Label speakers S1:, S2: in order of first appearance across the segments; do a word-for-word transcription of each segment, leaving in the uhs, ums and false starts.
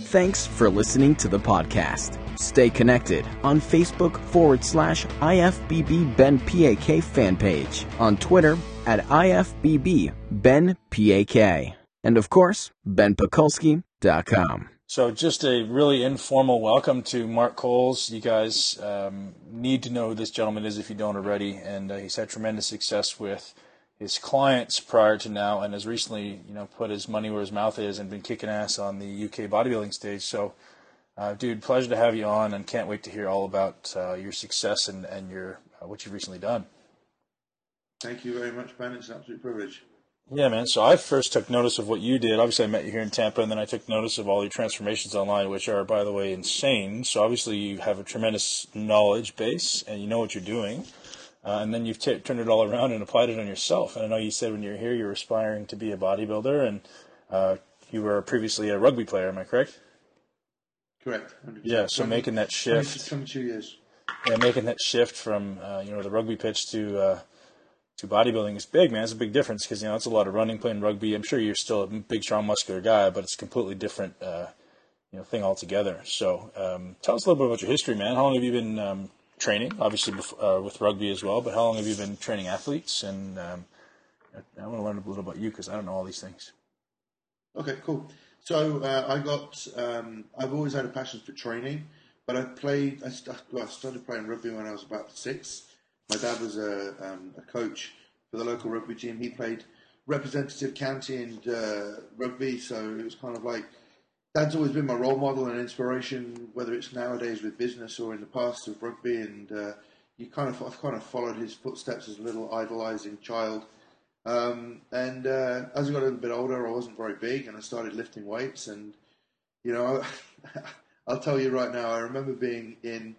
S1: Thanks for listening to the podcast. Stay connected on Facebook forward slash IFBB Ben P A K fan page, on Twitter at IFBB Ben P A K, and of course, ben pakulski dot com.
S2: So just a really informal welcome to Mark Coles. You guys um, need to know who this gentleman is if you don't already, and uh, he's had tremendous success with his clients prior to now, and has recently, you know, put his money where his mouth is and been kicking ass on the U K bodybuilding stage. So, uh, dude, pleasure to have you on, and can't wait to hear all about uh, your success and, and your uh, what you've recently done.
S3: Thank you very much, Ben. It's an absolute privilege.
S2: Yeah, man. So I first took notice of what you did. Obviously, I met you here in Tampa, and then I took notice of all your transformations online, which are, by the way, insane. So obviously, you have a tremendous knowledge base, and you know what you're doing. Uh, and then you've t- turned it all around and applied it on yourself. And I know you said when you were here, you were aspiring to be a bodybuilder, and uh, you were previously a rugby player. Am I correct?
S3: Correct. one hundred percent.
S2: Yeah. So making that shift,
S3: twenty-two years. Yeah,
S2: making that shift from uh, you know the rugby pitch to uh, to bodybuilding is big, man. It's a big difference because you know it's a lot of running, playing rugby. I'm sure you're still a big, strong, muscular guy, but it's a completely different uh, you know thing altogether. So um, tell us a little bit about your history, man. How long have you been um, training, obviously uh, with rugby as well, but how long have you been training athletes? And um, I want to learn a little about you because I don't know all these things.
S3: Okay, cool. So uh, I got, um, I've always had a passion for training, but I played, I, st- well, I started playing rugby when I was about six. My dad was a, um, a coach for the local rugby team. He played representative county and uh, rugby, so it was kind of like, Dad's always been my role model and inspiration, whether it's nowadays with business or in the past with rugby. And uh, you kind of, I've kind of followed his footsteps as a little idolizing child. Um, and uh, as I got a little bit older, I wasn't very big, and I started lifting weights. And you know, I'll tell you right now, I remember being in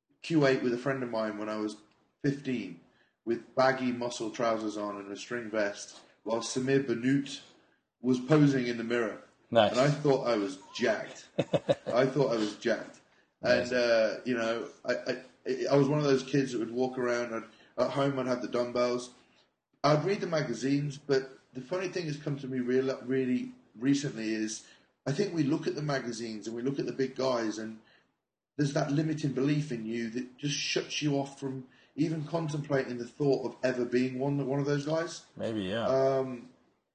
S3: Q eight with a friend of mine when I was fifteen, with baggy muscle trousers on and a string vest, while Samir Bannout was posing in the mirror.
S2: Nice.
S3: And I thought I was jacked. I thought I was jacked. And, uh, you know, I, I I was one of those kids that would walk around. I'd, at home, I'd have the dumbbells. I'd read the magazines, but the funny thing has come to me real, really recently is I think we look at the magazines and we look at the big guys, and there's that limiting belief in you that just shuts you off from even contemplating the thought of ever being one, one of those guys.
S2: Maybe, yeah.
S3: Um,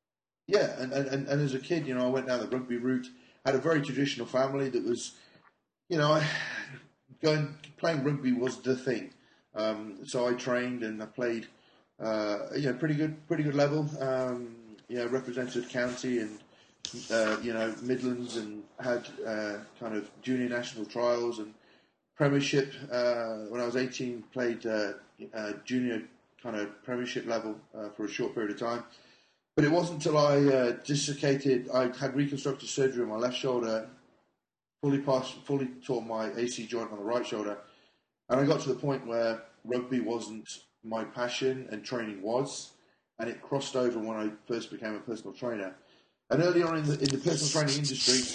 S3: Yeah, and, and, and as a kid, you know, I went down the rugby route. Had a very traditional family that was, you know, I, going playing rugby was the thing. Um, so I trained and I played, uh, you know, pretty good, pretty good level. Um, you know, represented county and uh, you know Midlands, and had uh, kind of junior national trials and premiership. Uh, when I was eighteen, played uh, uh, junior kind of premiership level uh, for a short period of time. But it wasn't until I uh, dislocated, I had reconstructive surgery on my left shoulder, fully passed, fully tore my A C joint on the right shoulder, and I got to the point where rugby wasn't my passion and training was, and it crossed over when I first became a personal trainer. And early on in the, in the personal training industry,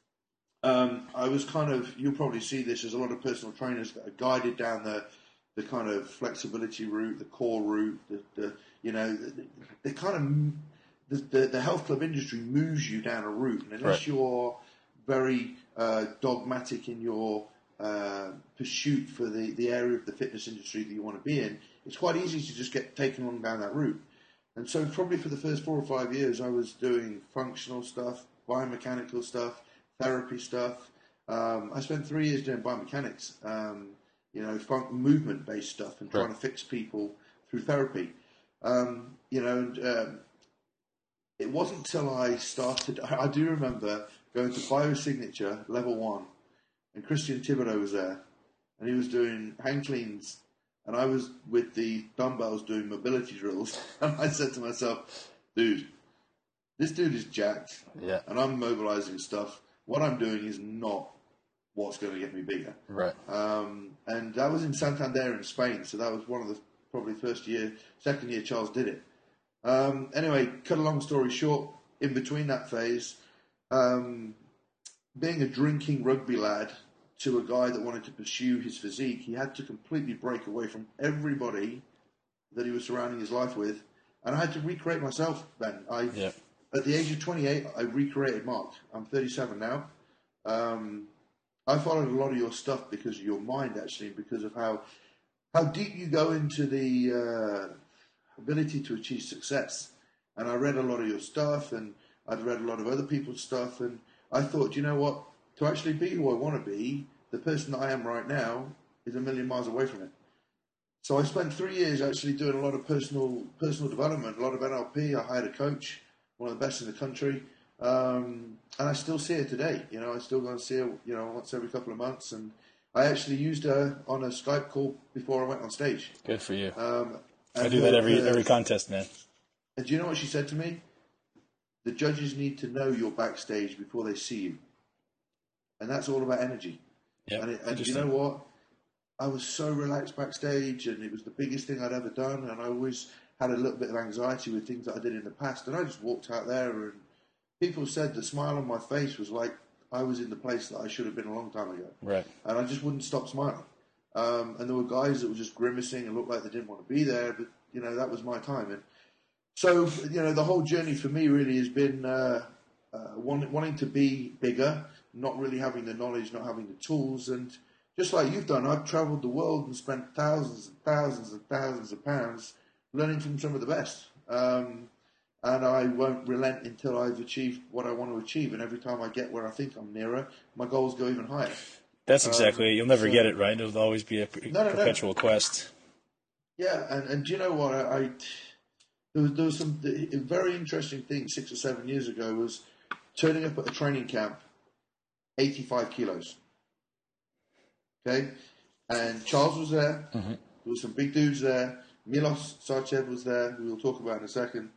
S3: um, I was kind of, you'll probably see this, there's a lot of personal trainers that are guided down the the kind of flexibility route, the core route, the, the you know, the, the kind of, the, the, the health club industry moves you down a route. And unless right. you're very uh, dogmatic in your uh, pursuit for the, the area of the fitness industry that you want to be in, it's quite easy to just get taken on down that route. And so probably for the first four or five years, I was doing functional stuff, biomechanical stuff, therapy stuff. Um, I spent three years doing biomechanics, um, you know, fun- movement-based stuff and trying right. to fix people through therapy. Um, you know, and, um, it wasn't until I started, I, I do remember going to Biosignature level one, and Christian Thibodeau was there, and he was doing hang cleans, and I was with the dumbbells doing mobility drills, and I said to myself, dude, this dude is jacked,
S2: yeah.
S3: and I'm mobilizing stuff. What I'm doing is not what's going to get me bigger.
S2: Right.
S3: Um, and that was in Santander in Spain, so that was one of the probably first year, second year Charles did it. Um, anyway, cut a long story short, in between that phase, um, being a drinking rugby lad to a guy that wanted to pursue his physique, he had to completely break away from everybody that he was surrounding his life with, and I had to recreate myself then. I,
S2: yeah.
S3: At the age of twenty-eight, I recreated Mark. I'm thirty-seven now. Um, I followed a lot of your stuff because of your mind, actually, because of how how deep you go into the uh, ability to achieve success. And I read a lot of your stuff, and I'd read a lot of other people's stuff, and I thought, you know what? To actually be who I want to be, the person that I am right now is a million miles away from it. So I spent three years actually doing a lot of personal personal development, a lot of N L P. I hired a coach, one of the best in the country, um, and I still see her today. You know, I still go and see her, you know, once every couple of months. And I actually used her on a Skype call before I went on stage.
S2: Good for you.
S3: Um,
S2: I do that every every contest, man.
S3: And do you know what she said to me? The judges need to know you're backstage before they see you, and that's all about energy.
S2: Yeah,
S3: and, it, and you know what? I was so relaxed backstage, and it was the biggest thing I'd ever done, and I always had a little bit of anxiety with things that I did in the past, and I just walked out there, and people said the smile on my face was like I was in the place that I should have been a long time ago.
S2: Right.
S3: And I just wouldn't stop smiling. Um, and there were guys that were just grimacing and looked like they didn't want to be there, but, you know, that was my time. And so, you know, the whole journey for me really has been uh, uh, want, wanting to be bigger, not really having the knowledge, not having the tools, and just like you've done, I've travelled the world and spent thousands and thousands and thousands of pounds learning from some of the best. Um, and I won't relent until I've achieved what I want to achieve. And every time I get where I think I'm nearer, my goals go even higher.
S2: That's exactly
S3: um,
S2: it. You'll never
S3: so,
S2: get it right. It'll always be a
S3: no, no,
S2: perpetual
S3: no.
S2: quest.
S3: Yeah, and, and do you know what? I, I there, was, there was some very interesting thing six or seven years ago was turning up at a training camp, eighty-five kilos. Okay, and Charles was there. Mm-hmm. There were some big dudes there. Milos Sarcev was there, who we'll talk about in a second.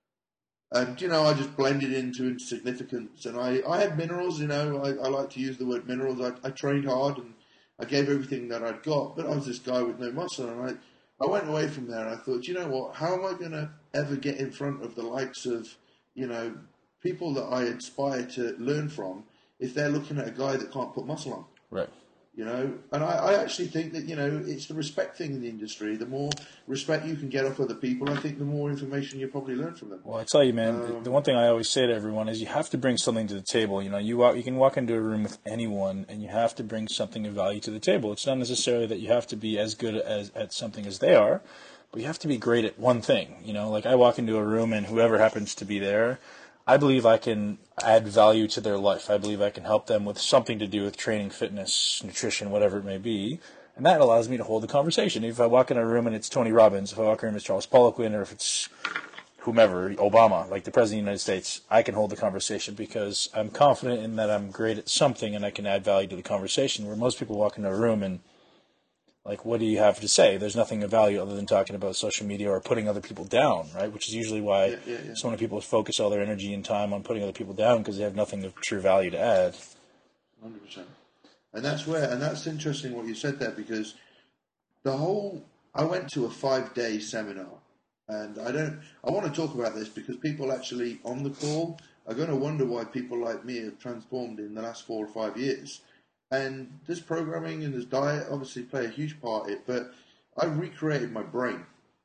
S3: And, you know, I just blended into insignificance. And I, I had minerals, you know. I, I like to use the word minerals. I, I trained hard and I gave everything that I'd got. But I was this guy with no muscle. And I, I went away from there and I thought, you know what? How am I going to ever get in front of the likes of, you know, people that I aspire to learn from if they're looking at a guy that can't put muscle on?
S2: Right.
S3: You know, and I, I actually think that, you know, it's the respect thing in the industry. The more respect you can get off other people, I think the more information you probably learn from them.
S2: Well, I tell you, man,
S3: um,
S2: the one thing I always say to everyone is you have to bring something to the table. You know, you walk, you can walk into a room with anyone, and you have to bring something of value to the table. It's not necessarily that you have to be as good as at something as they are, but you have to be great at one thing. You know, like I walk into a room, and whoever happens to be there, I believe I can add value to their life. I believe I can help them with something to do with training, fitness, nutrition, whatever it may be. And that allows me to hold the conversation. If I walk in a room and it's Tony Robbins, if I walk in and it's Charles Poliquin, or if it's whomever, Obama, like the President of the United States, I can hold the conversation because I'm confident in that I'm great at something and I can add value to the conversation. Where most people walk into a room and, like, what do you have to say? There's nothing of value other than talking about social media or putting other people down, right? Which is usually why
S3: yeah, yeah, yeah.
S2: so many people focus all their energy and time on putting other people down because they have nothing of true value to add.
S3: one hundred percent. And that's where, and that's interesting what you said there, because the whole, I went to a five-day seminar, and I don't, I want to talk about this because people actually on the call are going to wonder why people like me have transformed in the last four or five years. And this programming and this diet obviously play a huge part in it, but I recreated my brain.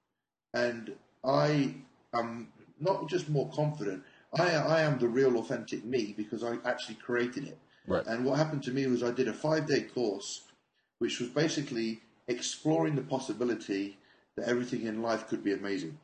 S3: And I am not just more confident, I, I am the real authentic me because I actually created it.
S2: Right.
S3: And what happened to me was I did a five-day course, which was basically exploring the possibility that everything in life could be amazing.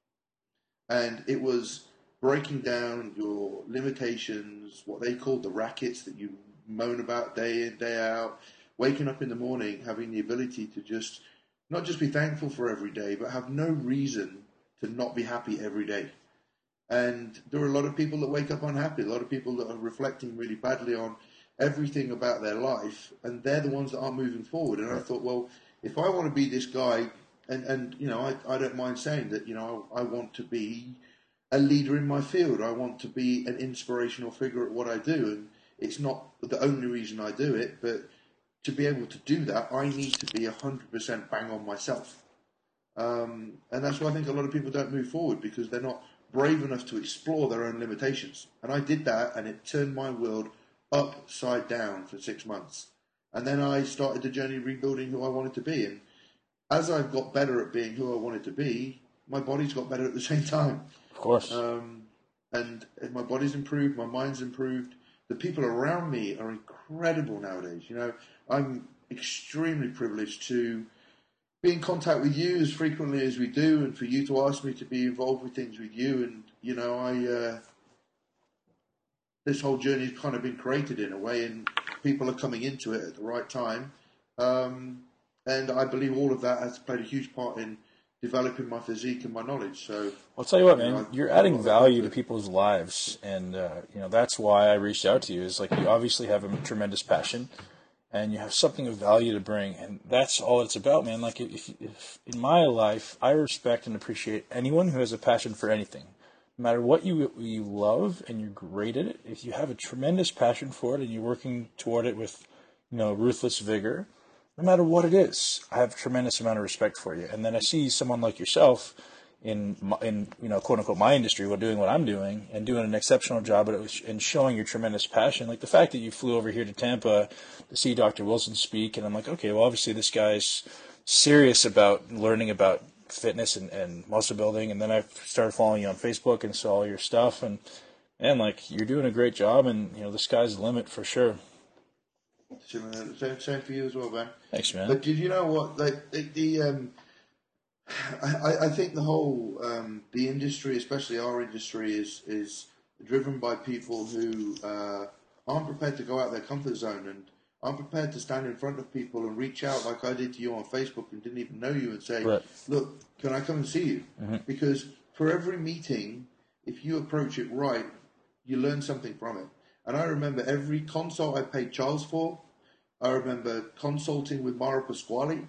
S3: And it was breaking down your limitations, what they called the rackets that you moan about day in, day out, waking up in the morning, having the ability to just not just be thankful for every day, but have no reason to not be happy every day. And there are a lot of people that wake up unhappy, a lot of people that are reflecting really badly on everything about their life, and they're the ones that aren't moving forward. And I thought, well, if I want to be this guy, and, and you know, I, I don't mind saying that, you know, I, I want to be a leader in my field. I want to be an inspirational figure at what I do. And it's not the only reason I do it, but to be able to do that, I need to be one hundred percent bang on myself. Um, and that's why I think a lot of people don't move forward, because they're not brave enough to explore their own limitations. And I did that, and it turned my world upside down for six months. And then I started the journey rebuilding who I wanted to be. And as I've got better at being who I wanted to be, my body's got better at the same time.
S2: Of course.
S3: Um, and my body's improved, my mind's improved, the people around me are incredible nowadays. You know, I'm extremely privileged to be in contact with you as frequently as we do, and for you to ask me to be involved with things with you. And you know, I uh, this whole journey has kind of been created in a way, and people are coming into it at the right time. Um, and I believe all of that has played a huge part in developing my physique and my knowledge. So
S2: I'll tell you what,
S3: you
S2: man,
S3: know,
S2: you're adding value to people's lives, and uh, you know that's why I reached out to you. Is like you obviously have a tremendous passion, and you have something of value to bring, and that's all it's about, man. Like if, if in my life, I respect and appreciate anyone who has a passion for anything, no matter what you you love and you're great at it. If you have a tremendous passion for it and you're working toward it with, you know, ruthless vigor. No matter what it is, I have a tremendous amount of respect for you. And then I see someone like yourself in, in you know, quote unquote, my industry, while doing what I'm doing and doing an exceptional job at it and showing your tremendous passion. Like the fact that you flew over here to Tampa to see Doctor Wilson speak, and I'm like, okay, well, obviously this guy's serious about learning about fitness and, and muscle building. And then I started following you on Facebook and saw all your stuff, and and like you're doing a great job, and you know, the sky's the limit for sure.
S3: Same, same for you as well, man.
S2: Thanks, man.
S3: But did you know what? Like the, the um, I, I think the whole um, the industry, especially our industry, is is driven by people who uh, aren't prepared to go out their comfort zone and aren't prepared to stand in front of people and reach out like I did to you on Facebook and didn't even know you and say,
S2: right.
S3: "Look, can I come and see you?"
S2: Mm-hmm.
S3: Because for every meeting, if you approach it right, you learn something from it. And I remember every consult I paid Charles for. I remember consulting with Mara Pasquale.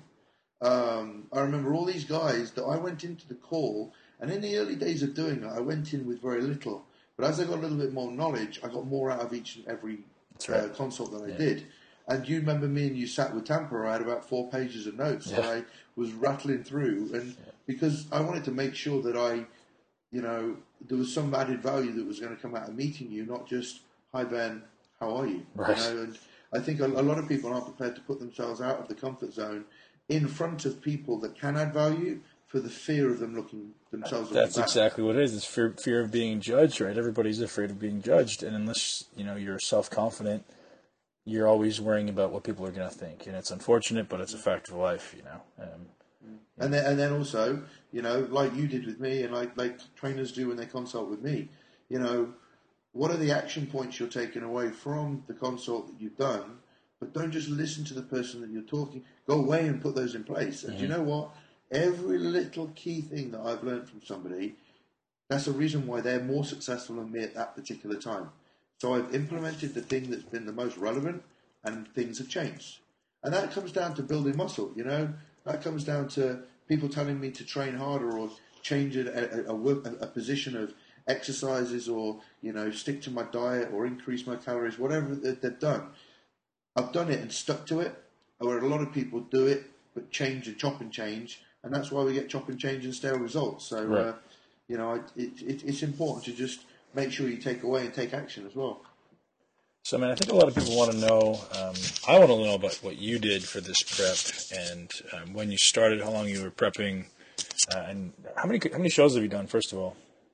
S3: Um, I remember all these guys that I went into the call, and in the early days of doing it, I went in with very little. But as I got a little bit more knowledge, I got more out of each and every
S2: right.
S3: uh, consult than I
S2: yeah.
S3: did. And you remember me and you sat with Tampa, I had about four pages of notes
S2: yeah.
S3: that I was rattling through. And yeah. because I wanted to make sure that I, you know, there was some added value that was going to come out of meeting you, not just, "Hi, Ben, how are you?"
S2: Right.
S3: You know, and I think a, a lot of people aren't prepared to put themselves out of the comfort zone in front of people that can add value for the fear of them looking themselves.
S2: That's
S3: looking
S2: exactly what it is. It's fear, fear of being judged, right? Everybody's afraid of being judged, and unless you know you're self-confident, you're always worrying about what people are going to think, and it's unfortunate, but it's a fact of life, you know. Um,
S3: and then, and then also, you know, like you did with me, and like like trainers do when they consult with me, you know. What are the action points you're taking away from the consult that you've done? But don't just listen to the person that you're talking. Go away and put those in place. And mm-hmm. you know what? Every little key thing that I've learned from somebody, that's the reason why they're more successful than me at that particular time. So I've implemented the thing that's been the most relevant, and things have changed. And that comes down to building muscle, you know? That comes down to people telling me to train harder or change a, a, a, work, a, a position of exercises, or you know, stick to my diet or increase my calories, whatever they've done. I've done it and stuck to it. Where a lot of people do it but change and chop and change, and that's why we get chop and change and stale results. So
S2: right.
S3: uh, you know, it, it, it's important to just make sure you take away and take action as well.
S2: So, I mean, I think a lot of people want to know. Um, I want to know about what you did for this prep, and um, when you started, how long you were prepping, uh, and how many how many shows have you done? First of all.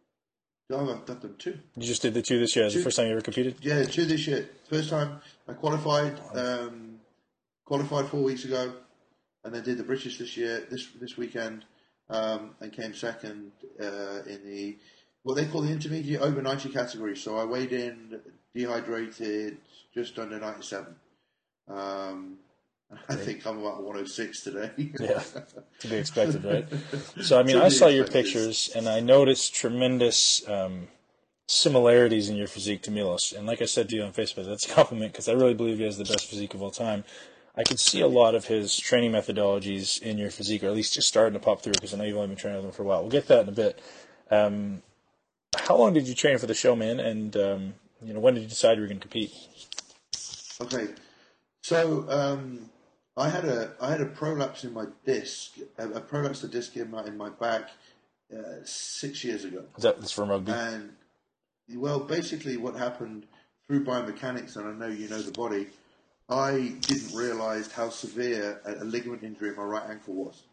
S3: No, I've done two.
S2: You just did the two this year? Is the first time you ever competed?
S3: Yeah, two this year. First time I qualified, um, qualified four weeks ago, and then did the British this year, this this weekend, um, and came second uh, in the what they call the intermediate over ninety category. So I weighed in dehydrated, just under ninety-seven. Um, I think I'm about one oh six today.
S2: Yeah, to be expected, right? So, I mean, I saw your pictures, and I noticed tremendous um, similarities in your physique to Milos. And like I said to you on Facebook, that's a compliment, because I really believe he has the best physique of all time. I could see a lot of his training methodologies in your physique, or at least just starting to pop through, because I know you've only been training with him for a while. We'll get that in a bit. Um, how long did you train for the show, man? And um, you know, when did you decide you were going to compete?
S3: Okay, so... Um, I had a I had a prolapse in my disc, a, a prolapse of disc in my in my back uh, six years ago.
S2: Is that this from rugby?
S3: And well, basically, what happened through biomechanics, and I know you know the body, I didn't realise how severe a, a ligament injury in my right ankle was,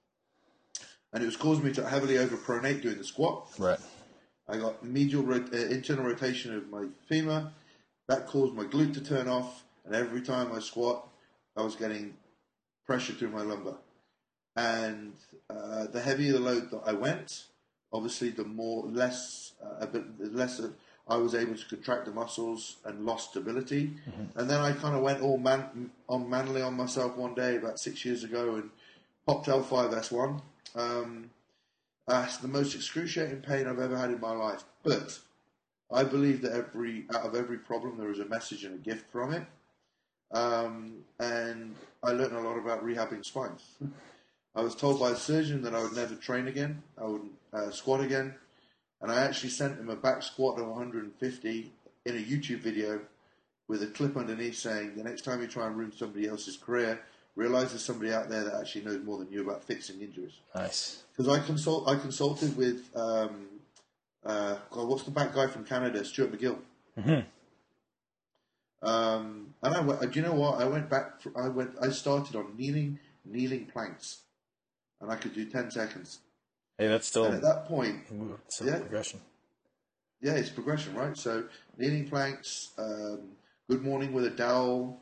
S3: and it was causing me to heavily overpronate doing the squat.
S2: Right.
S3: I got medial rot- uh, internal rotation of my femur. That caused my glute to turn off, and every time I squat, I was getting pressure through my lumbar. And uh, the heavier the load that I went, obviously the more less uh, a bit the less of, I was able to contract the muscles and lost stability. Mm-hmm. And then I kind of went all man on manly on myself one day about six years ago and popped L five S one. Um, that's the most excruciating pain I've ever had in my life. But I believe that every out of every problem there is a message and a gift from it. Um, and I learned a lot about rehabbing spines. I was told by a surgeon that I would never train again. I wouldn't uh, squat again. And I actually sent him a back squat of one hundred fifty in a YouTube video with a clip underneath saying, the next time you try and ruin somebody else's career, realize there's somebody out there that actually knows more than you about fixing injuries.
S2: Nice.
S3: Because I consult, I consulted with, um, uh, God, what's the back guy from Canada, Stuart McGill. Mm-hmm. Um, and I went, do you know what? I went back, for, I went, I started on kneeling, kneeling planks. And I could do ten seconds.
S2: Hey, that's still...
S3: And at that point...
S2: It's a
S3: yeah,
S2: progression.
S3: Yeah, it's progression, right? So, kneeling planks, um, good morning with a dowel,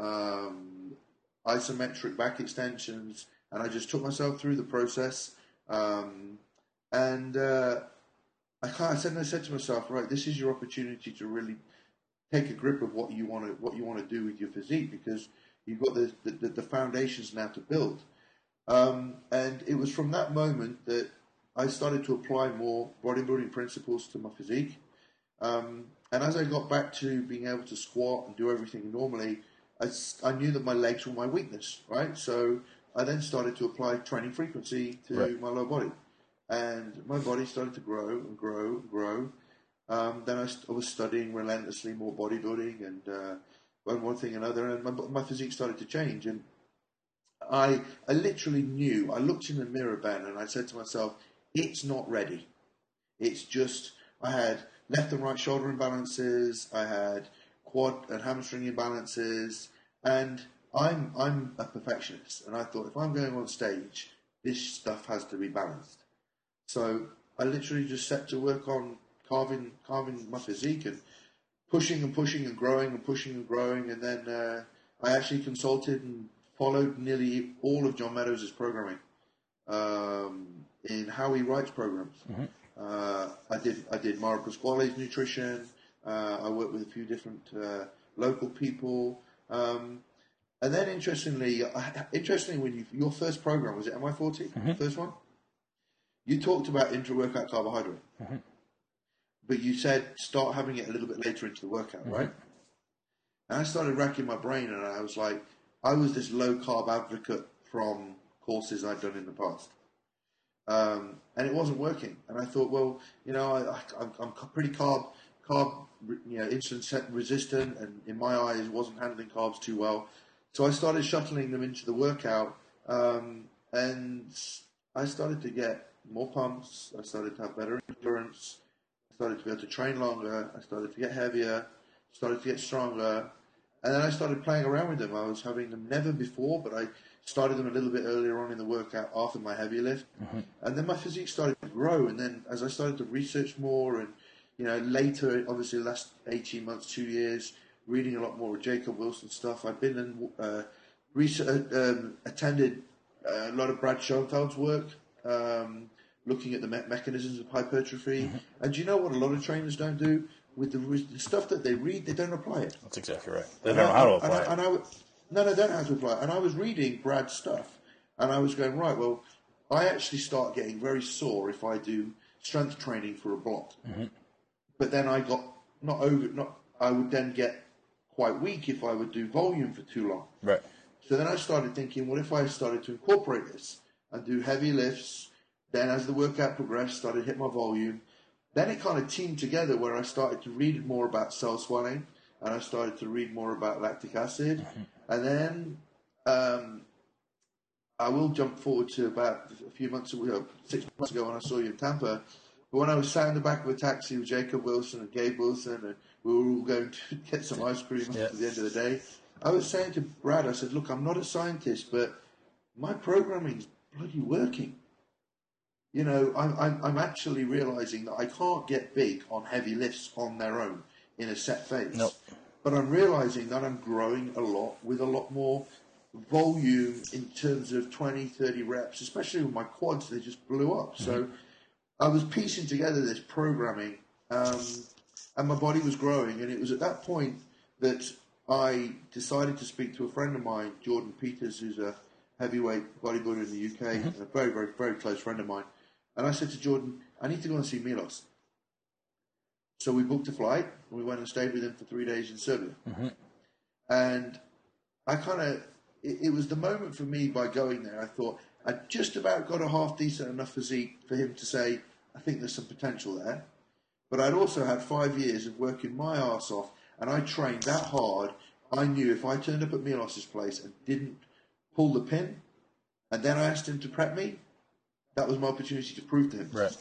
S3: um, isometric back extensions, and I just took myself through the process. Um, and uh, I, kind of said, I said to myself, right, this is your opportunity to really take a grip of what you want to what you want to do with your physique, because you've got the, the, the foundations now to build. Um, and it was from that moment that I started to apply more bodybuilding principles to my physique. Um, and as I got back to being able to squat and do everything normally, I, I knew that my legs were my weakness, right? So I then started to apply training frequency to right. my lower body. And my body started to grow and grow and grow. Um, then I, st- I was studying relentlessly more bodybuilding and uh, one, one thing and another, and my, my physique started to change. And I, I literally knew, I looked in the mirror, Ben, and I said to myself, it's not ready. It's just, I had left and right shoulder imbalances, I had quad and hamstring imbalances, and I'm I'm a perfectionist. And I thought, if I'm going on stage, this stuff has to be balanced. So I literally just set to work on carving carving my physique and pushing and pushing and growing and pushing and growing. And then uh, I actually consulted and followed nearly all of John Meadows' programming um, in how he writes programs. Mm-hmm. Uh, I did I did Mario Pasquale's nutrition. Uh, I worked with a few different uh, local people. Um, and then interestingly, I, interestingly, when you, your first program, was it M I forty, mm-hmm. first one? You talked about intra-workout carbohydrate. Mm-hmm. But you said start having it a little bit later into the workout, mm-hmm. right? And I started racking my brain, and I was like, I was this low-carb advocate from courses I'd done in the past. Um, and it wasn't working. And I thought, well, you know, I, I, I'm, I'm pretty carb, carb, you know, insulin resistant, and in my eyes, wasn't handling carbs too well. So I started shuttling them into the workout, um, and I started to get more pumps. I started to have better endurance. I started to be able to train longer. I started to get heavier. Started to get stronger. And then I started playing around with them. I was having them never before, but I started them a little bit earlier on in the workout after my heavy lift. Mm-hmm. And then my physique started to grow. And then as I started to research more and, you know, later, obviously the last eighteen months, two years, reading a lot more of Jacob Wilson stuff. I've been and uh, research, um, attended a lot of Brad Schoenfeld's work, um, looking at the me- mechanisms of hypertrophy. Mm-hmm. And do you know what a lot of trainers don't do? With the, with the stuff that they read, they don't apply it.
S2: That's exactly right. They don't know how to apply it.
S3: And I, and I, no, they don't know how to apply it. And I was reading Brad's stuff, and I was going, right, well, I actually start getting very sore if I do strength training for a block. Mm-hmm. But then I got, not over, not, I would then get quite weak if I would do volume for too long.
S2: Right.
S3: So then I started thinking, what if I started to incorporate this and do heavy lifts, then as the workout progressed, started to hit my volume. Then it kind of teamed together where I started to read more about cell swelling, and I started to read more about lactic acid. Mm-hmm. And then um, I will jump forward to about a few months ago, six months ago when I saw you in Tampa. But when I was sat in the back of a taxi with Jacob Wilson and Gabe Wilson, and we were all going to get some ice cream yeah. at the end of the day, I was saying to Brad, I said, look, I'm not a scientist, but my programming's bloody working. You know, I'm, I'm, I'm actually realising that I can't get big on heavy lifts on their own in a set phase.
S2: Nope.
S3: but I'm realizing that I'm growing a lot with a lot more volume in terms of twenty, thirty reps, especially with my quads. They just blew up. Mm-hmm. So I was piecing together this programming, um, and my body was growing. And it was at that point that I decided to speak to a friend of mine, Jordan Peters, who's a heavyweight bodybuilder in the U K, mm-hmm. and a very, very, very close friend of mine. And I said to Jordan, I need to go and see Milos. So we booked a flight, and we went and stayed with him for three days in Serbia. Mm-hmm. And I kind of, it, it was the moment for me by going there, I thought, I just about got a half decent enough physique for him to say, I think there's some potential there. But I'd also had five years of working my arse off, and I trained that hard. I knew if I turned up at Milos's place and didn't pull the pin, and then I asked him to prep me, that was my opportunity to prove to him.
S2: Right.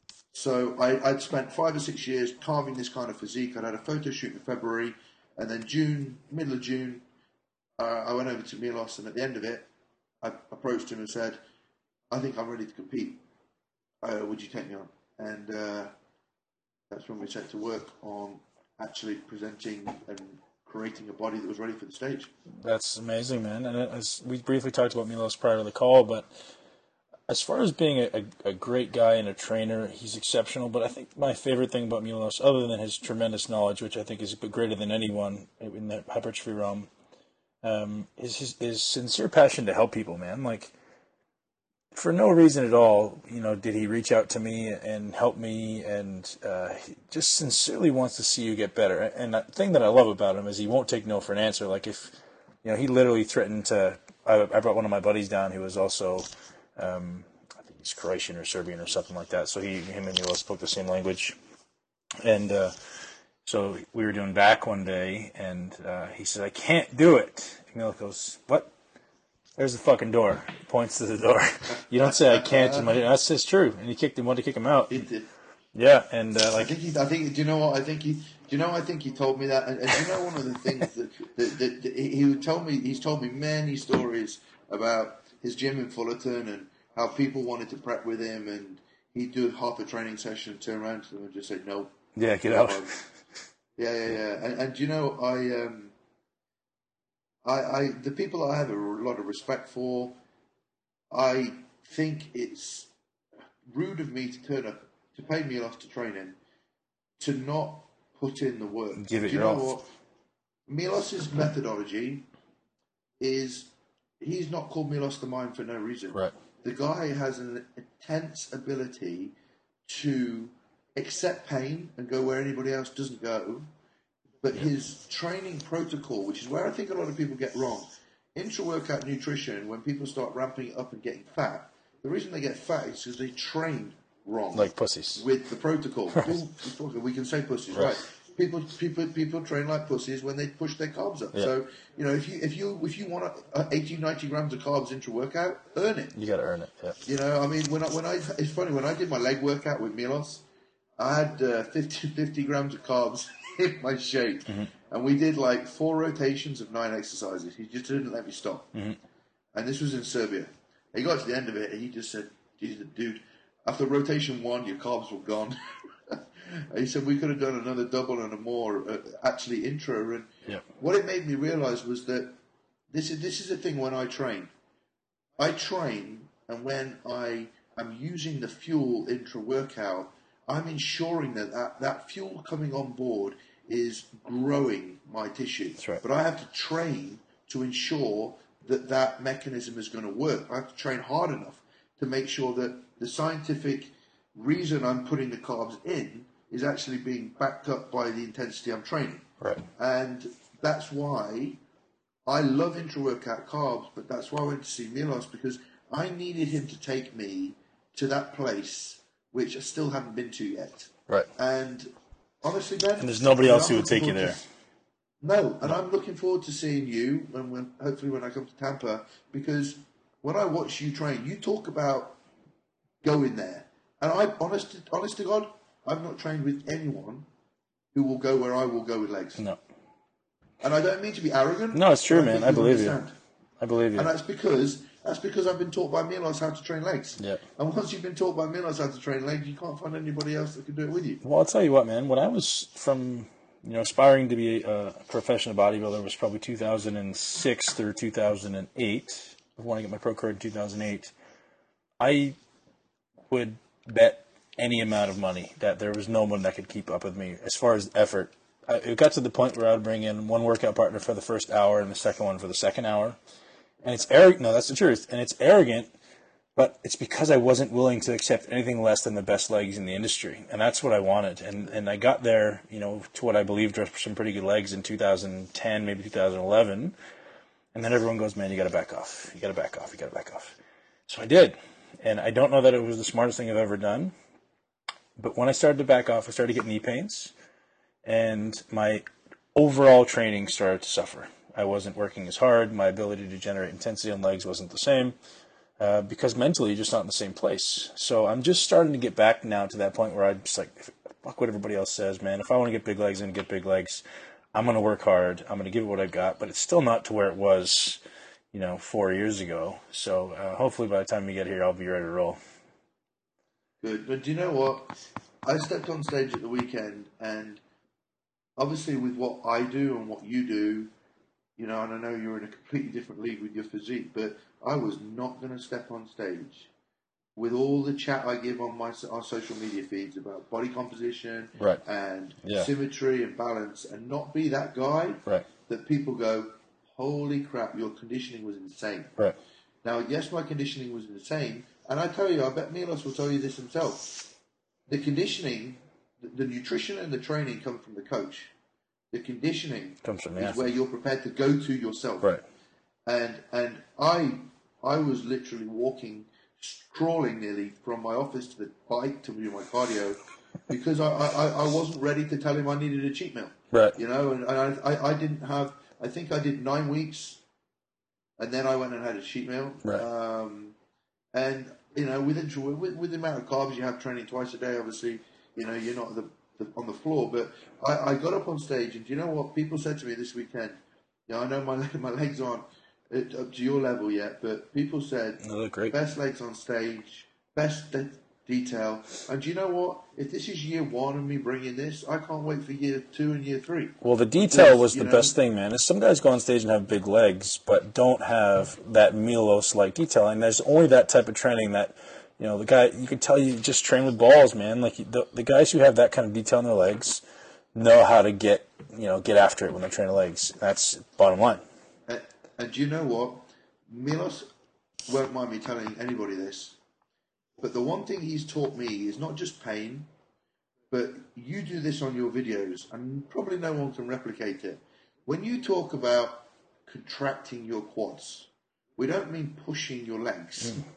S3: So I, I'd spent five or six years carving this kind of physique. I'd had a photo shoot in February, and then June, middle of June, uh, I went over to Milos, and at the end of it, I approached him and said, I think I'm ready to compete. Uh, would you take me on? And uh, that's when we set to work on actually presenting and creating a body that was ready for the stage.
S2: That's amazing, man. And as we briefly talked about Milos prior to the call, but as far as being a, a, a great guy and a trainer, he's exceptional. But I think my favorite thing about Milos, other than his tremendous knowledge, which I think is greater than anyone in the hypertrophy realm, um, is his, his sincere passion to help people, man. Like, for no reason at all, you know, did he reach out to me and help me, and uh, he just sincerely wants to see you get better. And the thing that I love about him is he won't take no for an answer. Like, if, you know, he literally threatened to, I, I brought one of my buddies down who was also, um, I think he's Croatian or Serbian or something like that. So he, him and Milos spoke the same language. And uh, so we were doing back one day, and uh, he said, I can't do it. And Milos goes, what? There's the fucking door. He points to the door. You don't say I can't. And my, that's just true. And he kicked him. Wanted to kick him out.
S3: He did.
S2: Yeah, and uh, like
S3: I think he. I think. Do you know what? I think he. Do you know? I think he told me that. And, and do you know one of the things that, that, that, that he would tell me? He's told me many stories about his gym in Fullerton and how people wanted to prep with him, and he'd do half a training session, turn around to them and just say no.
S2: Yeah, get out.
S3: Yeah, yeah, yeah. And, and do you know, I. Um, I, I, the people I have a lot of respect for, I think it's rude of me to turn up, to pay Milos to train him, to not put in the work.
S2: Give it
S3: Do you
S2: your
S3: know
S2: all.
S3: what? Milos's methodology is, he's not called Milos the Mime for no reason.
S2: Right.
S3: The guy has an intense ability to accept pain and go where anybody else doesn't go. But his training protocol, which is where I think a lot of people get wrong, intra-workout nutrition, when people start ramping it up and getting fat, the reason they get fat is because they train wrong.
S2: Like pussies.
S3: With the protocol. People, we can say pussies, right. right. People people, people train like pussies when they push their carbs up. Yeah. So, you know, if you if you if you want uh, eighty, ninety grams of carbs intra-workout, earn it.
S2: You got to earn it, yeah.
S3: You know, I mean, when I, when I, it's funny, when I did my leg workout with Milos, I had uh, fifty, fifty grams of carbs in my shake. Mm-hmm. And we did like four rotations of nine exercises. He just didn't let me stop. Mm-hmm. And this was in Serbia. He got to the end of it and he just said, Jesus, dude, after rotation one, your carbs were gone. He said, we could have done another double and a more, uh, actually intra. And
S2: yep.
S3: What it made me realize was that this is, this is the thing when I train. I train, and when I am using the fuel intra-workout, I'm ensuring that, that that fuel coming on board is growing my tissue.
S2: That's right.
S3: But I have to train to ensure that that mechanism is going to work. I have to train hard enough to make sure that the scientific reason I'm putting the carbs in is actually being backed up by the intensity I'm training.
S2: Right.
S3: And that's why I love intra-workout carbs, but that's why I went to see Milos, because I needed him to take me to that place which I still haven't been to yet.
S2: Right.
S3: And honestly, Ben...
S2: And there's nobody else who would take you there.
S3: To, no, and no. I'm looking forward to seeing you, and when, hopefully when I come to Tampa, because when I watch you train, you talk about going there. And I, honest, honest to God, I've not trained with anyone who will go where I will go with legs.
S2: No.
S3: And I don't mean to be arrogant.
S2: No, it's true, man. I believe you. I believe you.
S3: And that's because... That's because I've been taught by Milos how to train legs.
S2: Yeah.
S3: And once you've been taught by Milos how to train legs, you can't find anybody else that can do it with you.
S2: Well, I'll tell you what, man. When I was from you know, aspiring to be a professional bodybuilder was probably two thousand six through two thousand eight. When I got my pro card in two thousand eight, I would bet any amount of money that there was no one that could keep up with me as far as effort. I, it got to the point where I would bring in one workout partner for the first hour and the second one for the second hour. And it's arrogant. No, that's the truth. And it's arrogant, but it's because I wasn't willing to accept anything less than the best legs in the industry. And that's what I wanted. And and I got there, you know, to what I believed were some pretty good legs in two thousand ten, maybe two thousand eleven. And then everyone goes, man, you got to back off. You got to back off. You got to back off. So I did. And I don't know that it was the smartest thing I've ever done. But when I started to back off, I started to get knee pains. And my overall training started to suffer. I wasn't working as hard. My ability to generate intensity on legs wasn't the same. Uh, because mentally, you're just not in the same place. So I'm just starting to get back now to that point where I'm just like, fuck what everybody else says, man. If I want to get big legs, I'm going to get big legs. I'm going to work hard. I'm going to give it what I've got. But it's still not to where it was, you know, four years ago. So uh, hopefully by the time we get here, I'll be ready to roll.
S3: Good. But do you know what? I stepped on stage at the weekend, and obviously with what I do and what you do, you know, and I know you're in a completely different league with your physique, but I was not going to step on stage with all the chat I give on my on social media feeds about body composition
S2: right.
S3: and
S2: yeah.
S3: symmetry and balance, and not be that guy
S2: right.
S3: that people go, holy crap, your conditioning was insane.
S2: Right.
S3: Now, yes, my conditioning was insane, and I tell you, I bet Milos will tell you this himself. The conditioning, the, the nutrition and the training come from the coach. The conditioning
S2: comes from the
S3: is
S2: athlete.
S3: where you're prepared to go to yourself.
S2: Right.
S3: And and I I was literally walking, crawling nearly from my office to the bike to do my cardio, because I, I, I wasn't ready to tell him I needed a cheat meal.
S2: Right.
S3: You know, and, and I, I, I didn't have, I think I did nine weeks, and then I went and had a cheat meal.
S2: Right.
S3: Um, and, you know, with, with, with the amount of carbs you have training twice a day, obviously, you know, you're not the, the, on the floor. But I, I got up on stage, and do you know what people said to me this weekend? You know, I know my, my legs aren't up to your level yet, but people said,
S2: they look great.
S3: Best legs on stage, best de- detail. And do you know what? If this is year one of me bringing this, I can't wait for year two and year three.
S2: Well, the detail was the
S3: know,
S2: best thing, man. Is some guys go on stage and have big legs, but don't have that Milos-like detailing. There's only that type of training that, you know, the guy, you can tell you just train with balls, man. Like the, the guys who have that kind of detail in their legs know how to get, you know, get after it when they're training legs. That's bottom line.
S3: And, and do you know what? Milos won't mind me telling anybody this, but the one thing he's taught me is not just pain, but you do this on your videos, and probably no one can replicate it. When you talk about contracting your quads, we don't mean pushing your legs. Mm.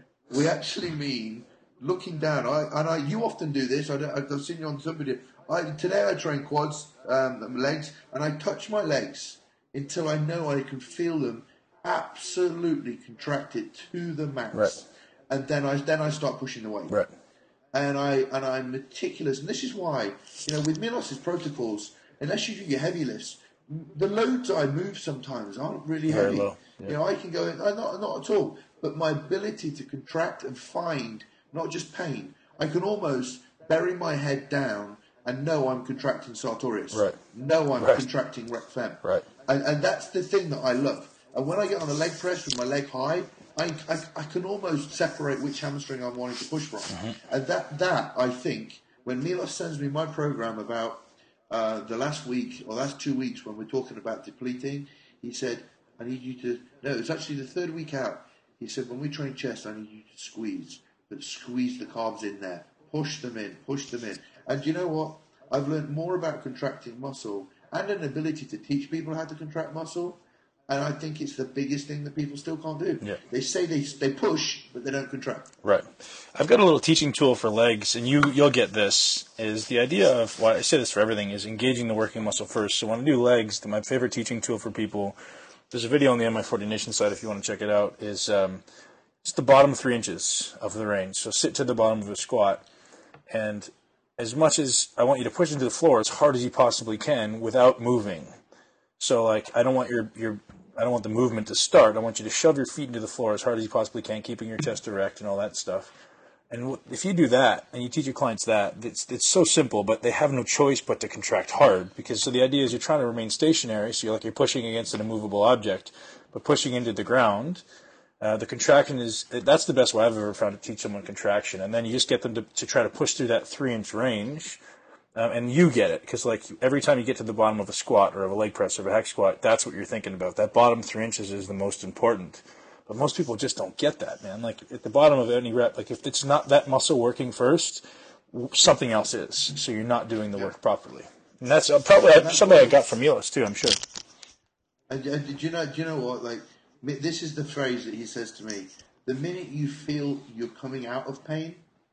S3: We actually mean looking down. I, and I, you often do this. I I've seen you on some video. I, today I train quads, um, legs, and I touch my legs until I know I can feel them absolutely contracted to the max.
S2: Right.
S3: And then I then I start pushing the weight.
S2: Right.
S3: And I and I'm meticulous. And this is why, you know, with Milos's protocols, unless you do your heavy lifts, the loads I move sometimes aren't really
S2: Very
S3: heavy.
S2: low. Yeah.
S3: You know, I can go in, uh, not not at all. But my ability to contract and find not just pain, I can almost bury my head down and know I'm contracting sartorius.
S2: Right.
S3: Know I'm
S2: right.
S3: contracting rec fem.
S2: Right.
S3: And, and that's the thing that I love. And when I get on a leg press with my leg high, I, I, I can almost separate which hamstring I'm wanting to push from. Mm-hmm. And that, that, I think, when Milos sends me my program about uh, the last week or last two weeks when we're talking about depleting, he said, I need you to, no, it's actually the third week out. He said, when we train chest, I need you to squeeze, but squeeze the carbs in there. Push them in, push them in. And you know what? I've learned more about contracting muscle and an ability to teach people how to contract muscle. And I think it's the biggest thing that people still can't do.
S2: Yeah.
S3: They say they they push, but they don't contract.
S2: Right. I've got a little teaching tool for legs, and you, you'll get this, is the idea of, why I say this for everything, is engaging the working muscle first. So when I do legs, my favorite teaching tool for people, there's a video on the M I forty Nation site if you want to check it out, is um, it's the bottom three inches of the range. So sit to the bottom of a squat, and as much as I want you to push into the floor as hard as you possibly can without moving. So, like, I don't want your, your I don't want the movement to start. I want you to shove your feet into the floor as hard as you possibly can, keeping your chest erect and all that stuff. And if you do that, and you teach your clients that, it's it's so simple, but they have no choice but to contract hard. Because so the idea is you're trying to remain stationary, so you're like you're pushing against an immovable object, but pushing into the ground. Uh, the contraction is, that's the best way I've ever found to teach someone contraction. And then you just get them to, to try to push through that three-inch range, um, and you get it. Because like every time you get to the bottom of a squat or of a leg press or of a hack squat, that's what you're thinking about. That bottom three inches is the most important. But most people just don't get that, man. Like at the bottom of any rep, like if it's not that muscle working first, something else is. So you're not doing the work properly. And that's uh, probably something I got from Milos too, I'm sure.
S3: And, and did you know? Do you know what? Like, this is the phrase that he says to me: the minute you feel you're coming out of pain,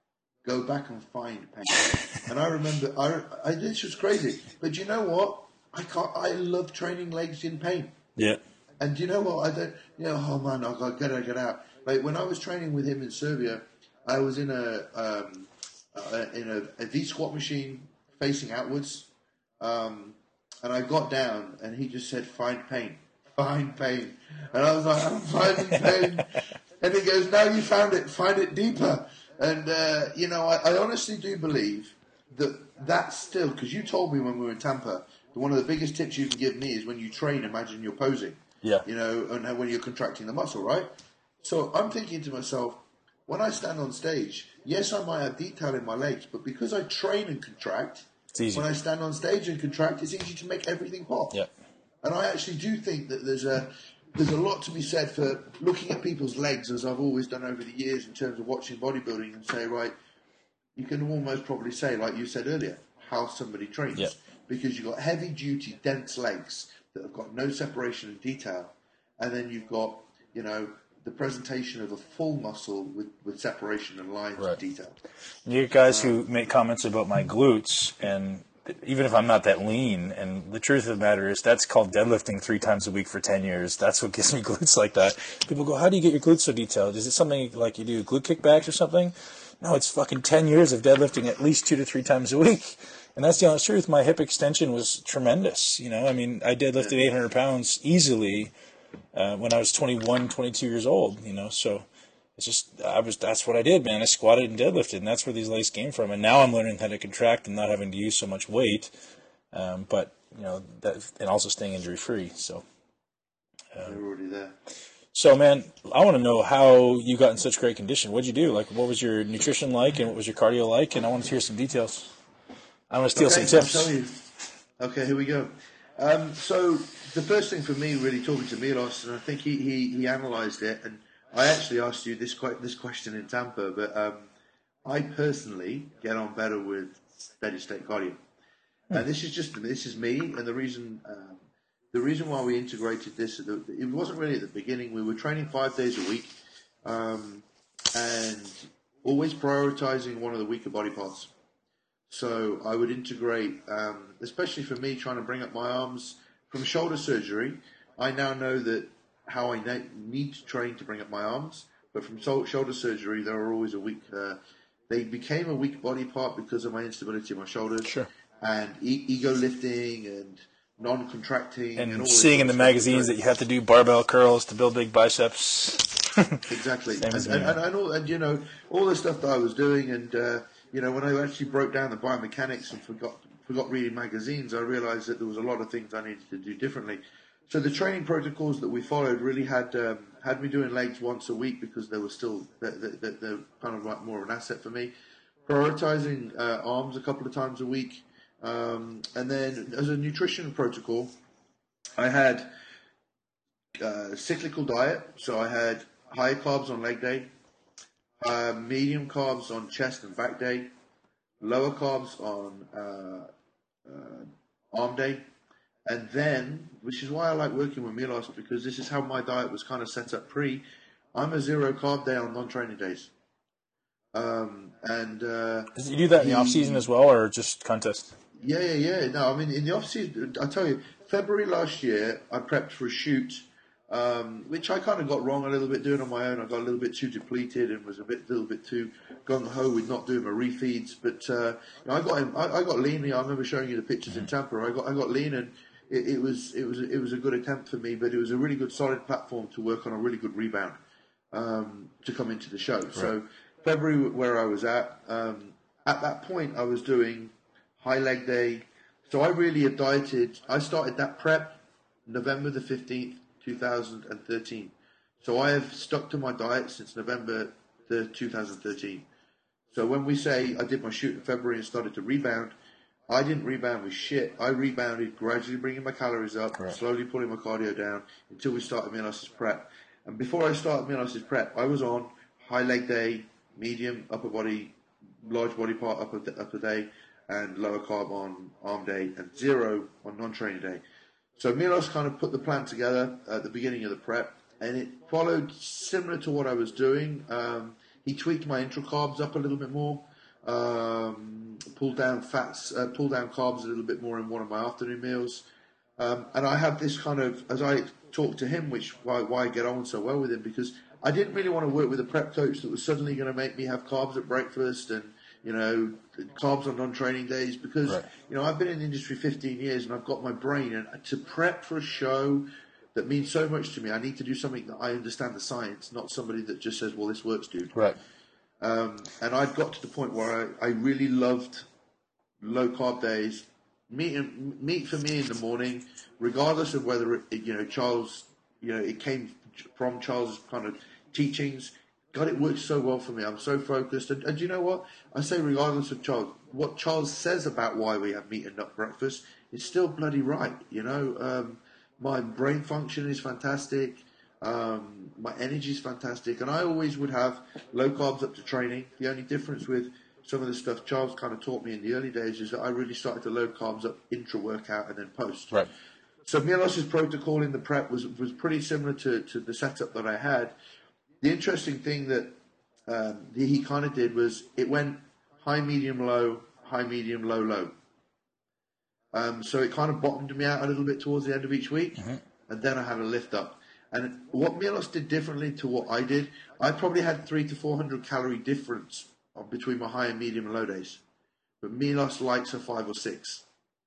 S3: go back and find pain. And I remember, I, I this was crazy. But you know what? I can't. I love training legs in pain.
S2: Yeah.
S3: And you know what? I don't. You know, oh man, I got to get out, get out. Like when I was training with him in Serbia, I was in a um, uh, in a, a V squat machine facing outwards, um, and I got down, and he just said, "Find pain, find pain," and I was like, "I'm finding pain," and he goes, "Now you found it, find it deeper." And uh, you know, I, I honestly do believe that that's still, because you told me when we were in Tampa that one of the biggest tips you can give me is when you train, imagine you're posing.
S2: Yeah.
S3: You know, and when you're contracting the muscle, right? So I'm thinking to myself, when I stand on stage, yes, I might have detail in my legs, but because I train and contract,
S2: it's easy.
S3: When I stand on stage and contract, it's easy to make everything pop.
S2: Yeah.
S3: And I actually do think that there's a there's a lot to be said for looking at people's legs, as I've always done over the years in terms of watching bodybuilding, and say, right, you can almost probably say, like you said earlier, how somebody trains.
S2: Yeah.
S3: Because you've got heavy-duty, dense legs that have got no separation and detail, and then you've got, you know, the presentation of a full muscle with, with separation and lines
S2: Right.
S3: and detail.
S2: You get guys um, who make comments about my glutes, and even if I'm not that lean, and the truth of the matter is that's called deadlifting three times a week for ten years. That's what gives me glutes like that. People go, how do you get your glutes so detailed? Is it something like you do glute kickbacks or something? No, it's fucking ten years of deadlifting at least two to three times a week. And that's the honest truth. My hip extension was tremendous. You know, I mean, I deadlifted eight hundred pounds easily uh, when I was twenty-one, twenty-two years old, you know, so it's just, I was, that's what I did, man. I squatted and deadlifted, and that's where these legs came from. And now I'm learning how to contract and not having to use so much weight, um, but, you know, that, and also staying injury free. So,
S3: um, you're already there.
S2: So, man, I want to know how you got in such great condition. What'd you do? Like, what was your nutrition like, and what was your cardio like? And I want to hear some details. I want to steal
S3: okay,
S2: some tips.
S3: I'll tell you. Okay, here we go. Um, so the first thing for me, really talking to Milos, and I think he, he, he analysed it, and I actually asked you this que- this question in Tampa, but um, I personally get on better with steady state cardio, hmm. and this is just this is me, and the reason um, the reason why we integrated this, it wasn't really at the beginning. We were training five days a week, um, and always prioritising one of the weaker body parts. So I would integrate, um, especially for me trying to bring up my arms from shoulder surgery. I now know that how I na- need to train to bring up my arms, but from so- shoulder surgery, they were always a weak. Uh, they became a weak body part because of my instability in my shoulders,
S2: sure.
S3: and e- ego lifting and non-contracting,
S2: and,
S3: and all
S2: seeing in the magazines that you have to do barbell curls to build big biceps.
S3: Exactly, and, and, and, and, all, and you know all the stuff that I was doing, and. Uh, You know, when I actually broke down the biomechanics and forgot forgot reading magazines, I realised that there was a lot of things I needed to do differently. So the training protocols that we followed really had um, had me doing legs once a week because they were still they're, they're, they're kind of like more of an asset for me. Prioritising uh, arms a couple of times a week, um, and then as a nutrition protocol, I had uh, cyclical diet. So I had high carbs on leg day. Uh, medium carbs on chest and back day, lower carbs on uh, uh, arm day, and then, which is why I like working with Milos, because this is how my diet was kind of set up pre, I'm a zero carb day on non-training days. Um, and uh,
S2: Did you do that in the off season as well, or just contest?
S3: Yeah, yeah, yeah. No, I mean, in the off season, I tell you, February last year, I prepped for a shoot, Um, which I kind of got wrong a little bit doing on my own. I got a little bit too depleted and was a bit, little bit too gung ho with not doing my refeeds. But uh, you know, I got, I, I got lean. I remember showing you the pictures in Tampa. I got, I got lean, and it, it was, it was, it was a good attempt for me. But it was a really good, solid platform to work on a really good rebound um, to come into the show. Right. So February, where I was at, um, at that point I was doing high leg day. So I really had dieted. I started that prep November the fifteenth, two thousand thirteen. So I have stuck to my diet since November the two thousand thirteen. So when we say I did my shoot in February and started to rebound, I didn't rebound with shit. I rebounded gradually bringing my calories up, right. slowly pulling my cardio down until we started Milos' prep. And before I started Milos' prep, I was on high leg day, medium upper body, large body part upper, upper day, and lower carb on arm day, and zero on non-training day. So Milos kind of put the plan together at the beginning of the prep, and it followed similar to what I was doing. Um, he tweaked my intra carbs up a little bit more, um, pulled down fats, uh, pulled down carbs a little bit more in one of my afternoon meals. Um, and I have this kind of, as I talked to him, which why, why I get on so well with him, because I didn't really want to work with a prep coach that was suddenly going to make me have carbs at breakfast and, you know, carbs on non-training days, because, right. you know, I've been in the industry fifteen years and I've got my brain, and to prep for a show that means so much to me, I need to do something that I understand the science, not somebody that just says, well, this works, dude.
S2: Right.
S3: Um, and I'd got to the point where I, I really loved low-carb days. Meat, meat for me in the morning, regardless of whether, it, you know, Charles, you know, it came from Charles' kind of teachings. God, it works so well for me. I'm so focused. And, and you know what? I say regardless of Charles, what Charles says about why we have meat and nut breakfast is still bloody right, you know. Um, my brain function is fantastic. Um, my energy is fantastic. And I always would have low carbs up to training. The only difference with some of the stuff Charles kind of taught me in the early days is that I really started to load carbs up intra-workout and then post.
S2: Right.
S3: So Milos' protocol in the prep was, was pretty similar to, to the setup that I had. The interesting thing that um, he kind of did was it went high, medium, low, high, medium, low, low. Um, so it kind of bottomed me out a little bit towards the end of each week, mm-hmm. and then I had a lift up. And what Milos did differently to what I did, I probably had three to four hundred calorie difference between my high and medium and low days. But Milos likes a five or six.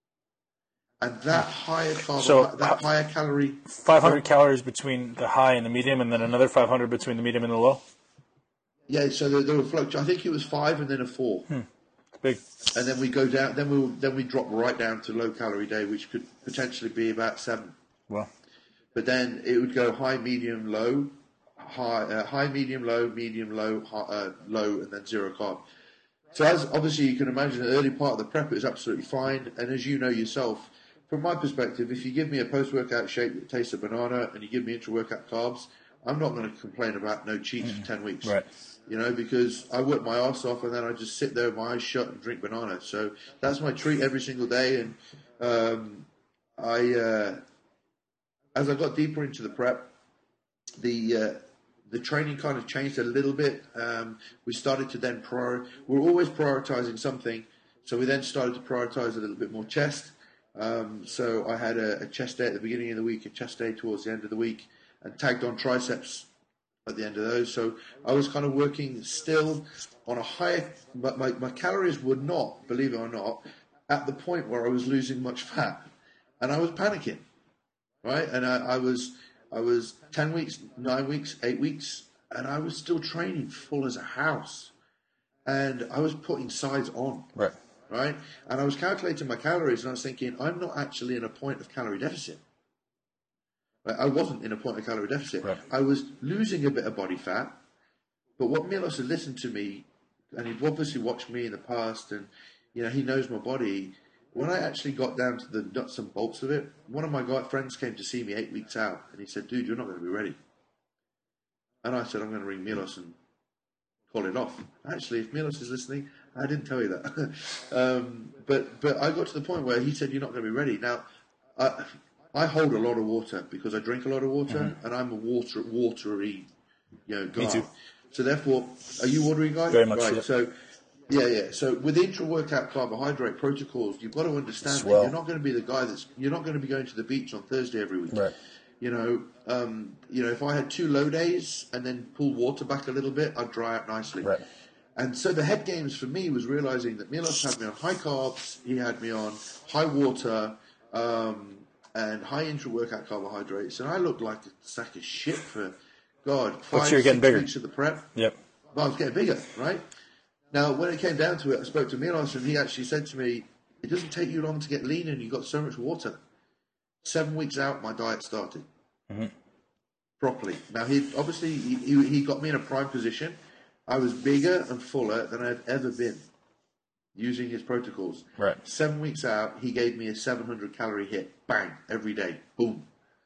S3: And that higher carb,
S2: so,
S3: that higher calorie...
S2: five hundred calories between the high and the medium, and then another five hundred between the medium and the low?
S3: Yeah, so there, there were fluctuations. I think it was five and then a four.
S2: Hmm. Big.
S3: And then we go down, then we then we drop right down to low calorie day, which could potentially be about seven.
S2: Well.
S3: But then it would go high, medium, low, high, uh, high, medium, low, medium, low, high, uh, low, and then zero carb. So as obviously you can imagine, the early part of the prep is absolutely fine. And as you know yourself, from my perspective, if you give me a post-workout shake that tastes of banana and you give me intra-workout carbs, I'm not going to complain about no cheats mm-hmm. for ten weeks.
S2: Right.
S3: You know, because I work my arse off and then I just sit there with my eyes shut and drink banana. So that's my treat every single day. And um, I, uh, as I got deeper into the prep, the uh, the training kind of changed a little bit. Um, we started to then prior. We're always prioritizing something, so we then started to prioritize a little bit more chest. Um, so I had a, a chest day at the beginning of the week, a chest day towards the end of the week, and tagged on triceps at the end of those. So I was kind of working still on a higher, but my, my calories were not, believe it or not, at the point where I was losing much fat, and I was panicking, right? And I, I was I was ten weeks, nine weeks, eight weeks, and I was still training full as a house, and I was putting sides on,
S2: right,
S3: right, and I was calculating my calories, and I was thinking, I'm not actually in a point of calorie deficit. I wasn't in a point of calorie deficit.
S2: Right.
S3: I was losing a bit of body fat. But what Milos had listened to me, and he'd obviously watched me in the past, and you know he knows my body. When I actually got down to the nuts and bolts of it, one of my guy friends came to see me eight weeks out, and he said, "Dude, you're not going to be ready." And I said, "I'm going to ring Milos and call it off." Actually, if Milos is listening, I didn't tell you that. um, but but I got to the point where he said, "You're not going to be ready." Now. I, I hold a lot of water because I drink a lot of water, mm-hmm. and I'm a water watery, you know, guy.
S2: Me too.
S3: So therefore, are you a watery guy?
S2: Very much.
S3: Right.
S2: Yeah.
S3: So, yeah, yeah. So with intra-workout carbohydrate protocols, you've got to understand
S2: Swell.
S3: that you're not going to be the guy that's you're not going to be going to the beach on Thursday every week.
S2: Right.
S3: You know, um, you know, if I had two low days and then pulled water back a little bit, I'd dry out nicely.
S2: Right.
S3: And so the head games for me was realizing that Milos had me on high carbs, he had me on high water. Um, and high intra-workout carbohydrates, and I looked like a sack of shit for, God, five,
S2: But you're getting
S3: six
S2: bigger.
S3: weeks of the prep.
S2: Yep.
S3: I was getting bigger, right? Now, when it came down to it, I spoke to Milos, and he actually said to me, it doesn't take you long to get lean, and you've got so much water. Seven weeks out, my diet started. Mm-hmm. Properly. Now, he obviously, he, he got me in a prime position. I was bigger and fuller than I'd ever been using his protocols.
S2: Right.
S3: Seven weeks out, he gave me a seven hundred calorie hit. Bang. Every day. Boom.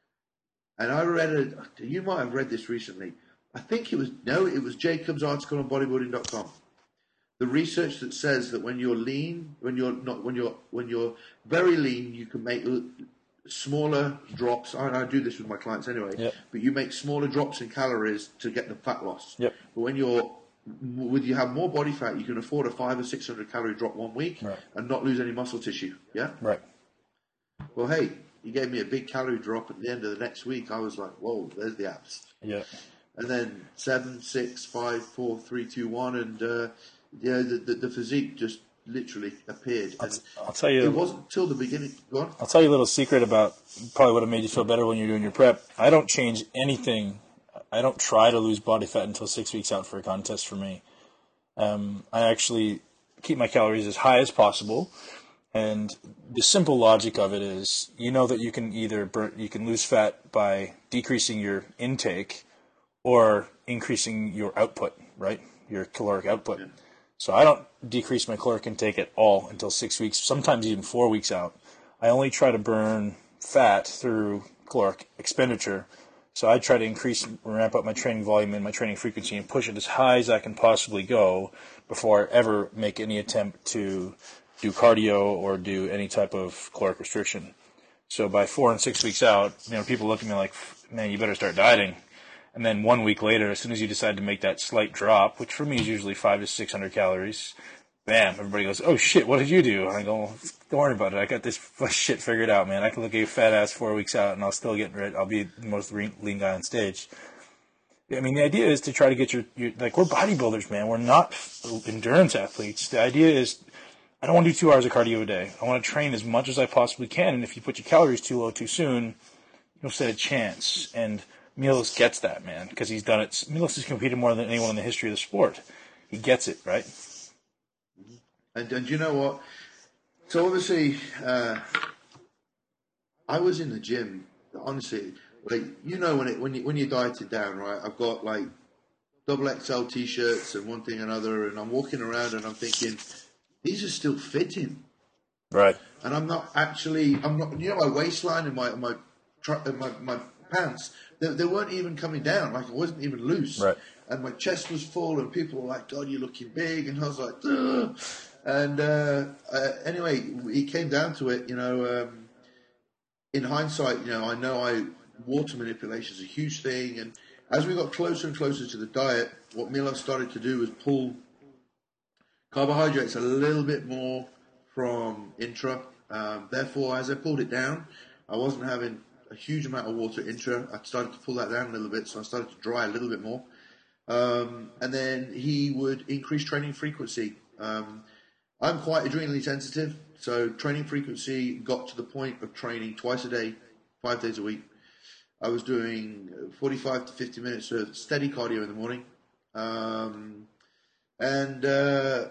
S3: And I read it. You might have read this recently. I think it was, no, it was Jacob's article on bodybuilding dot com. The research that says that when you're lean, when you're not, when you're, when you're very lean, you can make smaller drops. I, I do this with my clients anyway.
S2: Yep.
S3: But you make smaller drops in calories to get the fat loss.
S2: Yep.
S3: But when you're, when you have more body fat, you can afford a five or six hundred calorie drop one week
S2: right.
S3: and not lose any muscle tissue. Yeah.
S2: Right.
S3: Well, hey, he gave me a big calorie drop at the end of the next week. I was like, whoa, there's the abs.
S2: Yeah.
S3: And then seven, six, five, four, three, two, one, and uh, yeah, the, the the physique just literally appeared.
S2: I'll,
S3: and
S2: I'll tell you.
S3: It wasn't till the beginning. Go on.
S2: I'll tell you a little secret about probably what have made you feel better when you're doing your prep. I don't change anything. I don't try to lose body fat until six weeks out for a contest for me. Um, I actually keep my calories as high as possible. And the simple logic of it is, you know that you can either burn, you can lose fat by decreasing your intake or increasing your output, right? Your caloric output. Yeah. So I don't decrease my caloric intake at all until six weeks, sometimes even four weeks out. I only try to burn fat through caloric expenditure. So I try to increase, ramp up my training volume and my training frequency and push it as high as I can possibly go before I ever make any attempt to do cardio or do any type of caloric restriction. So by four and six weeks out, you know, people look at me like, man, you better start dieting. And then one week later, as soon as you decide to make that slight drop, which for me is usually five to six hundred calories, bam, everybody goes, oh shit, what did you do? And I go, don't worry about it. I got this shit figured out, man. I can look at a fat ass four weeks out and I'll still get rid. I'll be the most lean guy on stage. I mean, the idea is to try to get your, your like, we're bodybuilders, man. We're not endurance athletes. The idea is, I don't want to do two hours of cardio a day. I want to train as much as I possibly can. And if you put your calories too low too soon, you'll stand a chance. And Milos gets that, man, because he's done it. Milos has competed more than anyone in the history of the sport. He gets it, right?
S3: And, and you know what? So obviously, uh, I was in the gym. Honestly, like you know, when it when you when you're dieted down, right? I've got like double X L t-shirts and one thing and another, and I'm walking around and I'm thinking, these are still fitting,
S2: right?
S3: And I'm not actually. I'm not. You know, my waistline and my my my, my pants. They, they weren't even coming down. Like it wasn't even loose.
S2: Right.
S3: And my chest was full, and people were like, "God, you're looking big," and I was like, ugh. And uh, uh, anyway, it came down to it. You know, um, in hindsight, you know, I know I water manipulation is a huge thing, and as we got closer and closer to the diet, what Milos started to do was pull carbohydrates a little bit more from intra. Um, therefore, as I pulled it down, I wasn't having a huge amount of water intra. I started to pull that down a little bit, so I started to dry a little bit more. Um, and then he would increase training frequency. Um, I'm quite adrenally sensitive, so training frequency got to the point of training twice a day, five days a week. I was doing forty-five to fifty minutes of steady cardio in the morning. Um, and uh,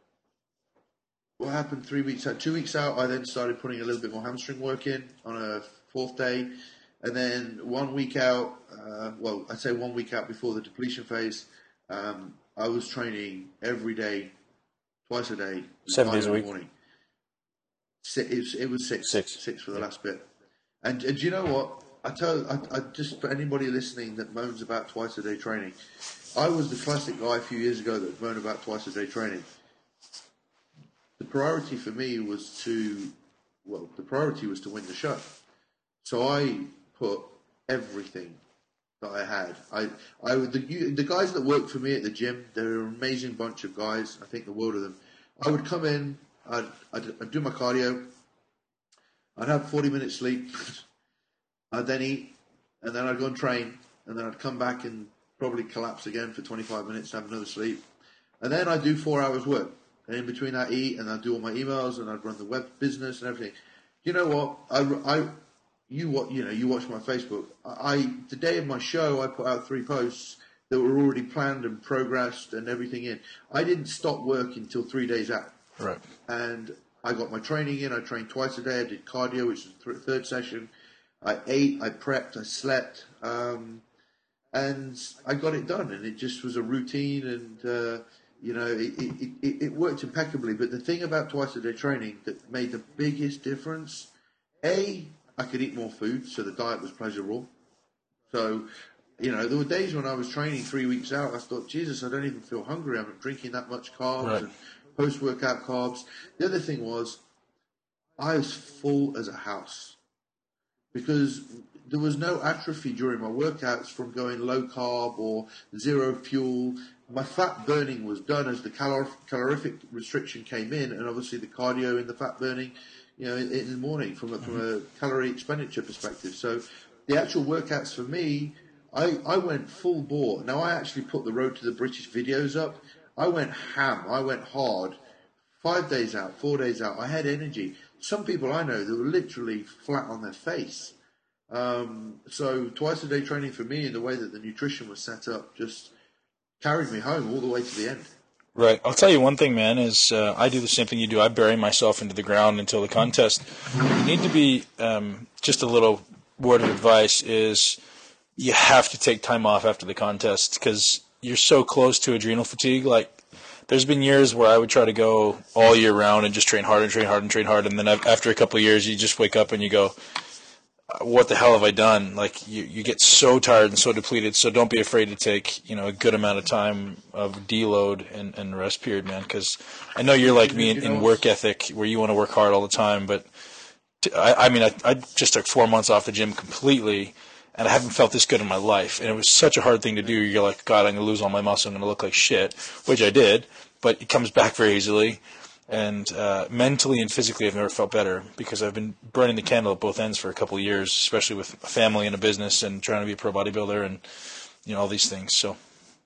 S3: what happened three weeks out? Two weeks out, I then started putting a little bit more hamstring work in on a fourth day. And then one week out, uh, well, I'd say one week out before the depletion phase, um, I was training every day, twice a day.
S2: Seven days a week?
S3: Morning. It was, it was six.
S2: Six.
S3: Six for the last bit. And, and do you know what? I tell I, I just for anybody listening that moans about twice a day training, I was the classic guy a few years ago that moaned about twice a day training. The priority for me was to, well, the priority was to win the show. So I put everything that I had. I, I the, the guys that worked for me at the gym, they're an amazing bunch of guys. I think the world of them. I would come in, I'd, I'd, I'd do my cardio, I'd have forty minutes sleep. I'd then eat, and then I'd go and train, and then I'd come back and probably collapse again for twenty-five minutes, have another sleep. And then I'd do four hours work. And in between I'd eat, and I'd do all my emails, and I'd run the web business and everything. You know what? I, I, you what you know, you watch my Facebook. I, the day of my show, I put out three posts that were already planned and progressed and everything in. I didn't stop work until three days out.
S2: Right.
S3: And I got my training in. I trained twice a day. I did cardio, which was the th- third session. I ate, I prepped, I slept, um, and I got it done. And it just was a routine, and uh, you know, it, it, it, it worked impeccably. But the thing about twice a day training that made the biggest difference, A, I could eat more food, so the diet was pleasurable. So, you know, there were days when I was training three weeks out, I thought, Jesus, I don't even feel hungry. I'm drinking that much carbs
S2: Right.
S3: and post-workout carbs. The other thing was, I was full as a house because there was no atrophy during my workouts from going low carb or zero fuel. My fat burning was done as the calor- calorific restriction came in, and obviously the cardio and the fat burning, you know, in, in the morning from a, from a calorie expenditure perspective. So the actual workouts for me, I, I went full bore. Now I actually put the Road to the British videos up. I went ham. I went hard. Five days out, four days out. I had energy. Some people I know, they were literally flat on their face. Um, so twice a day training for me, and the way that the nutrition was set up, just carried me home all the way to the end.
S2: Right. I'll tell you one thing, man, is uh, I do the same thing you do. I bury myself into the ground until the contest. You need to be, um, just a little word of advice is you have to take time off after the contest because you're so close to adrenal fatigue. Like, there's been years where I would try to go all year round and just train hard and train hard and train hard, and then after a couple of years, you just wake up and you go, what the hell have I done? Like, you, you get so tired and so depleted, so don't be afraid to take, you know, a good amount of time of deload and, and rest period, man, because I know you're like me in, in work ethic where you want to work hard all the time, but t- I, I mean, I, I just took four months off the gym completely, and I haven't felt this good in my life, and it was such a hard thing to do. You're like, God, I'm going to lose all my muscle, I'm going to look like shit, which I did, but it comes back very easily. And uh, mentally and physically, I've never felt better because I've been burning the candle at both ends for a couple of years, especially with a family and a business and trying to be a pro bodybuilder and, you know, all these things. So,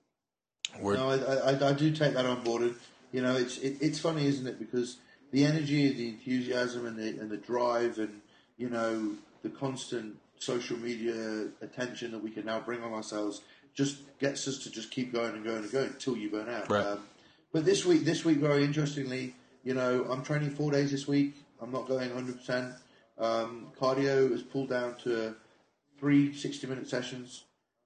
S2: we're
S3: no, I, I, I do take that on board. And, you know, it's it, it's funny, isn't it? Because the energy, the enthusiasm, and the and the drive, and you know, the constant social media attention that we can now bring on ourselves just gets us to just keep going and going and going until you burn out.
S2: Right.
S3: Um, but this week, this week, very interestingly. You know, I'm training four days this week. I'm not going one hundred percent. Um, cardio is pulled down to three sixty-minute sessions.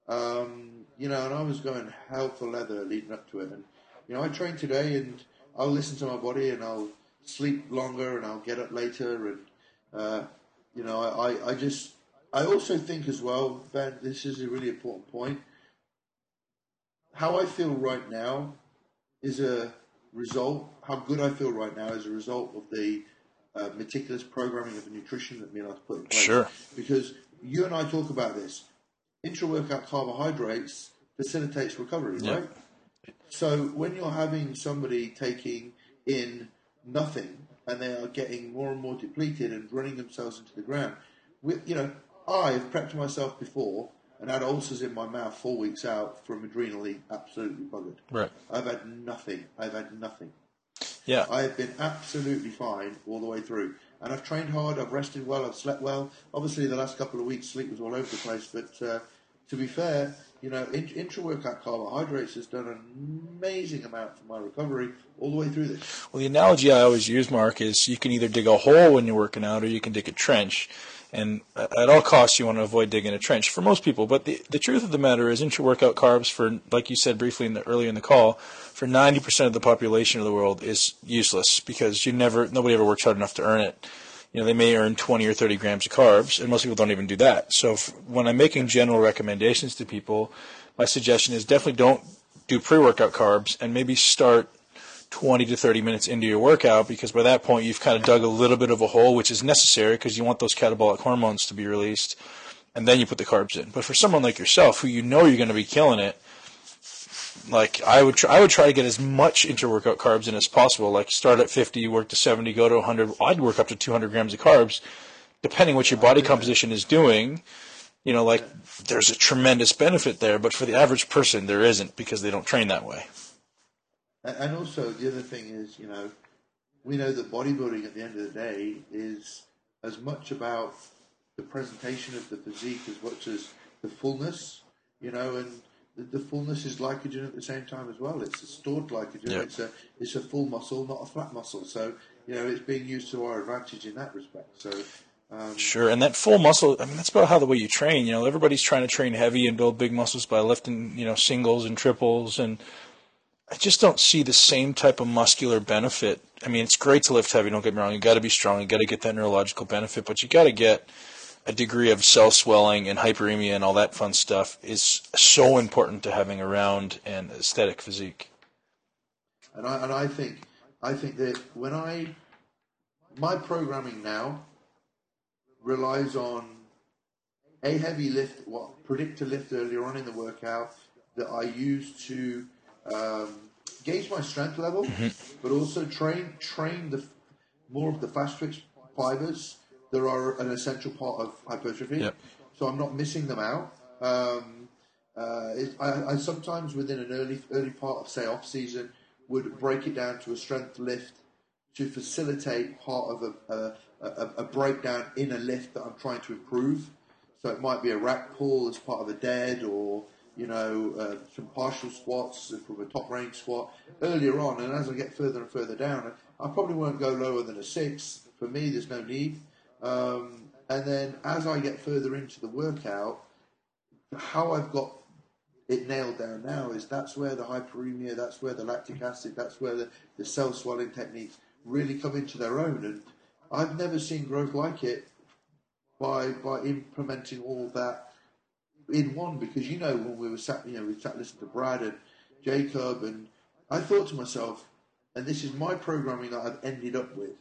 S3: Um, you know, and I was going hell for leather leading up to it. And, you know, I train today and I'll listen to my body and I'll sleep longer and I'll get up later. And, uh, you know, I, I just, I also think as well, Ben, this is a really important point. How I feel right now is a result, how good I feel right now is a result of the uh, meticulous programming of the nutrition that Milos put in place.
S2: Sure.
S3: Because you and I talk about this. Intra-workout carbohydrates facilitates recovery,
S2: Yeah.
S3: right? So when you're having somebody taking in nothing and they are getting more and more depleted and running themselves into the ground, with, you know, I've prepped myself before and had ulcers in my mouth four weeks out from adrenally absolutely buggered.
S2: Right.
S3: I've had nothing. I've had nothing.
S2: Yeah.
S3: I have been absolutely fine all the way through. And I've trained hard, I've rested well, I've slept well. Obviously, the last couple of weeks, sleep was all over the place. But uh, to be fair, you know, in, intra-workout carbohydrates has done an amazing amount for my recovery all the way through this.
S2: Well, the analogy I always use, Mark, is you can either dig a hole when you're working out or you can dig a trench. And at all costs, you want to avoid digging a trench for most people. But the, the truth of the matter is intra-workout carbs, for, like you said briefly in the, earlier in the call, for ninety percent of the population of the world is useless because you never, nobody ever works hard enough to earn it. You know, they may earn twenty or thirty grams of carbs, and most people don't even do that. So if, when I'm making general recommendations to people, my suggestion is definitely don't do pre-workout carbs and maybe start twenty to thirty minutes into your workout, because by that point you've kind of dug a little bit of a hole, which is necessary because you want those catabolic hormones to be released, and then you put the carbs in. But for someone like yourself who you know you're going to be killing it, like I would try, I would try to get as much intra-workout carbs in as possible, like start at fifty, work to seventy, go to one hundred. I'd work up to two hundred grams of carbs, depending what your body composition is doing. You know, like there's a tremendous benefit there, but for the average person there isn't because they don't train that way.
S3: And also, the other thing is, you know, we know that bodybuilding at the end of the day is as much about the presentation of the physique as much as the fullness, you know, and the, the fullness is glycogen at the same time as well. It's a stored glycogen.
S2: Yep.
S3: It's a it's a full muscle, not a flat muscle. So you know, it's being used to our advantage in that respect. So. Um,
S2: Sure, and that full muscle, I mean, that's about how the way you train. You know, everybody's trying to train heavy and build big muscles by lifting, you know, singles and triples, and I just don't see the same type of muscular benefit. I mean, it's great to lift heavy, don't get me wrong. You got to be strong, you got to get that neurological benefit, but you got to get a degree of cell swelling and hyperemia and all that fun stuff is so important to having a round and aesthetic physique.
S3: And I and I think I think that when I my programming now relies on a heavy lift, what predict a lift earlier on in the workout that I use to um, gauge my strength level, mm-hmm. but also train train the more of the fast twitch fibers that are an essential part of hypertrophy.
S2: Yep.
S3: So I'm not missing them out. Um, uh, it, I, I sometimes within an early early part of say off season would break it down to a strength lift to facilitate part of a, a A, a breakdown in a lift that I'm trying to improve. So it might be a rack pull as part of a dead, or you know uh, some partial squats from a top range squat earlier on. And as I get further and further down, I probably won't go lower than a six. For me, there's no need. Um, and then as I get further into the workout, how I've got it nailed down now is that's where the hyperemia, that's where the lactic acid, that's where the, the cell swelling techniques really come into their own. And I've never seen growth like it by by implementing all that in one, because you know when we were sat, you know, we sat listening to Brad and Jacob, and I thought to myself, and this is my programming that I've ended up with.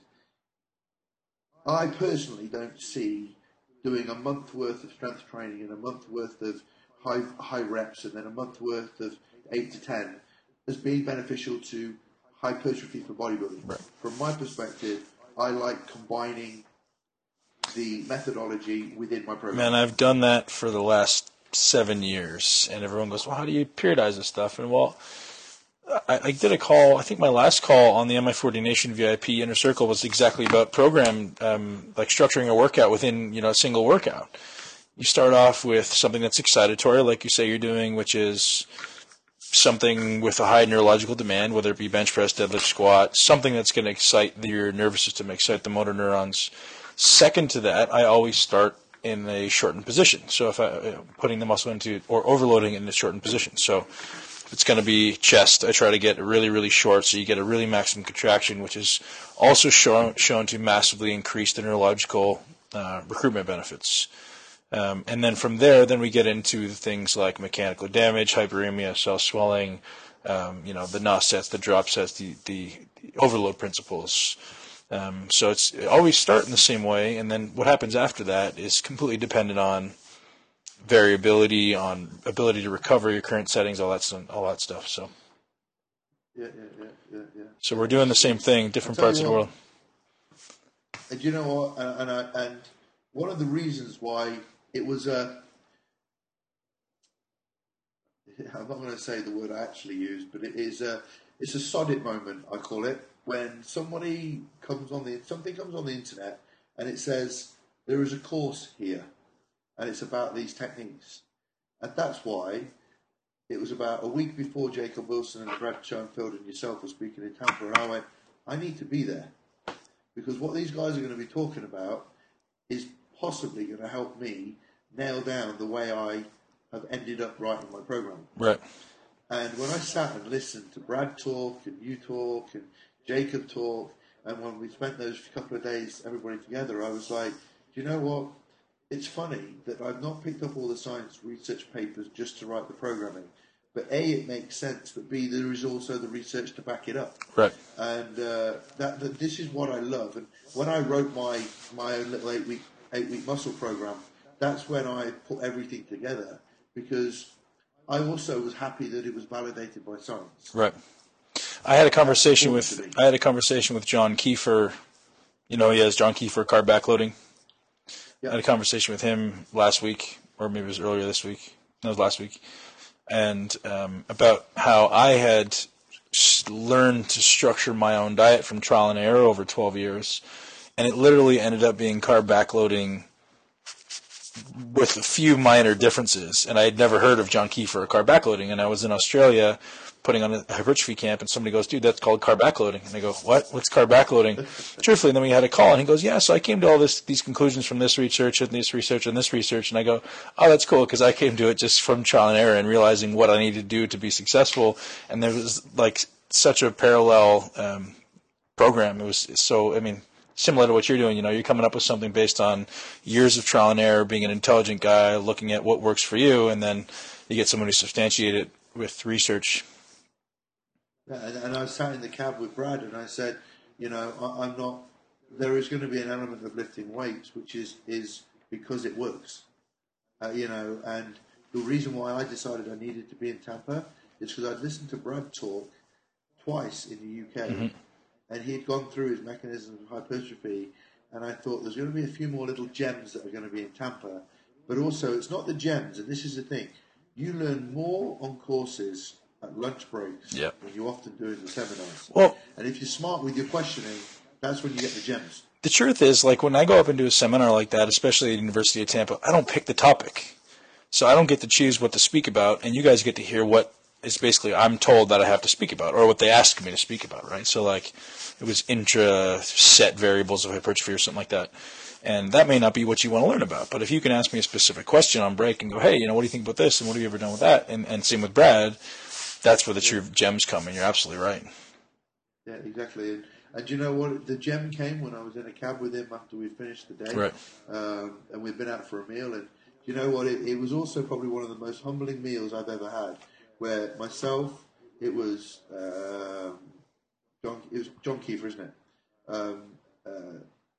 S3: I personally don't see doing a month worth of strength training and a month worth of high high reps and then a month worth of eight to ten as being beneficial to hypertrophy for bodybuilding.
S2: Right.
S3: From my perspective, I like combining the methodology within my program.
S2: Man, I've done that for the last seven years, and everyone goes, well, how do you periodize this stuff? And, well, I, I did a call, I think my last call on the M I forty Nation V I P Inner Circle was exactly about program, um, like structuring a workout within, you know, a single workout. You start off with something that's excitatory, like you say you're doing, which is something with a high neurological demand, whether it be bench press, deadlift, squat, something that's going to excite your nervous system, excite the motor neurons. Second to that, I always start in a shortened position. So if I putting the muscle into or overloading it in a shortened position. So if it's going to be chest, I try to get really, really short so you get a really maximum contraction, which is also shown shown to massively increase the neurological uh, recruitment benefits. Um, and then from there, then we get into things like mechanical damage, hyperemia, cell swelling, um, you know, the N O S sets, the drop sets, the, the, the overload principles. Um, so it's it always start in the same way, and then what happens after that is completely dependent on variability, on ability to recover your current settings, all that all that stuff. So.
S3: Yeah, yeah, yeah, yeah, yeah.
S2: So we're doing the same thing, different parts of the world.
S3: And you know what? And, and, I, and one of the reasons why it was a, I'm not going to say the word I actually used, but it is a, it's a sod-it moment, I call it, when somebody comes on the, something comes on the internet and it says, there is a course here, and it's about these techniques. And that's why it was about a week before Jacob Wilson and Brad Schoenfeld and yourself were speaking in Tampa, and I went, I need to be there. Because what these guys are going to be talking about is possibly going to help me nail down the way I have ended up writing my program.
S2: Right.
S3: And when I sat and listened to Brad talk and you talk and Jacob talk, and when we spent those couple of days, everybody together, I was like, do you know what? It's funny that I've not picked up all the science research papers just to write the programming. But A, it makes sense, but B, there is also the research to back it up.
S2: Right.
S3: And uh, that, that this is what I love. And when I wrote my, my own little eight-week eight-week muscle program, that's when I put everything together, because I also was happy that it was validated by science.
S2: Right. I had a conversation with I had a conversation with John Kiefer. You know, he has John Kiefer carb backloading.
S3: Yeah.
S2: I had a conversation with him last week, or maybe it was earlier this week. No, it was last week. And um, about how I had learned to structure my own diet from trial and error over twelve years. And it literally ended up being carb backloading with a few minor differences. And I had never heard of John Kiefer or carb backloading. And I was in Australia putting on a hypertrophy camp, and somebody goes, dude, that's called carb backloading. And I go, what? What's carb backloading? Truthfully, and then we had a call, and he goes, yeah, so I came to all this these conclusions from this research and this research and this research. And I go, oh, that's cool, because I came to it just from trial and error and realizing what I needed to do to be successful. And there was like such a parallel um, program. It was so, I mean, similar to what you're doing. You know, you're coming up with something based on years of trial and error, being an intelligent guy, looking at what works for you, and then you get someone to substantiate it with research.
S3: Yeah, and, and I sat in the cab with Brad, and I said, you know, I, I'm not. There is going to be an element of lifting weights, which is is because it works, uh, you know. And the reason why I decided I needed to be in Tampa is because I'd listened to Brad talk twice in the U K, mm-hmm. and he'd gone through his mechanisms of hypertrophy, and I thought there's going to be a few more little gems that are going to be in Tampa. But also, it's not the gems, and this is the thing: you learn more on courses at lunch breaks
S2: yep.
S3: than you often do in the seminars.
S2: Well,
S3: and if you're smart with your questioning, that's when you get the gems.
S2: The truth is, like when I go up and do a seminar like that, especially at the University of Tampa, I don't pick the topic. So I don't get to choose what to speak about, and you guys get to hear what is basically I'm told that I have to speak about, or what they ask me to speak about, right? So like it was intra-set variables of hypertrophy or something like that. And that may not be what you want to learn about. But if you can ask me a specific question on break and go, hey, you know, what do you think about this, and what have you ever done with that? And, and same with Brad, that's where the true gems come, and you're absolutely right.
S3: Yeah, exactly. And, and you know what? The gem came when I was in a cab with him after we finished the day.
S2: Right.
S3: Um, and we'd been out for a meal. And you know what? It, it was also probably one of the most humbling meals I've ever had, where myself, it was, um, John, it was John Kiefer, isn't it? Um, uh,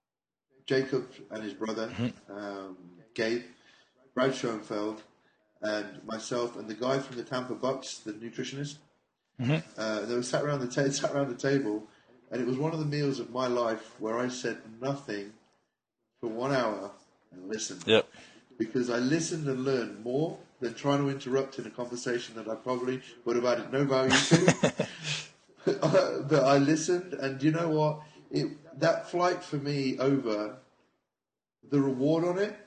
S3: Jacob and his brother, mm-hmm. um, Gabe, Brad Schoenfeld, and myself, and the guy from the Tampa Bucks, the nutritionist. Mm-hmm. Uh, they were sat around the ta- sat around the table, and it was one of the meals of my life where I said nothing for one hour and listened.
S2: Yep.
S3: Because I listened and learned more than trying to interrupt in a conversation that I probably would have added no value to. But I listened, and you know what? It, that flight for me over, the reward on it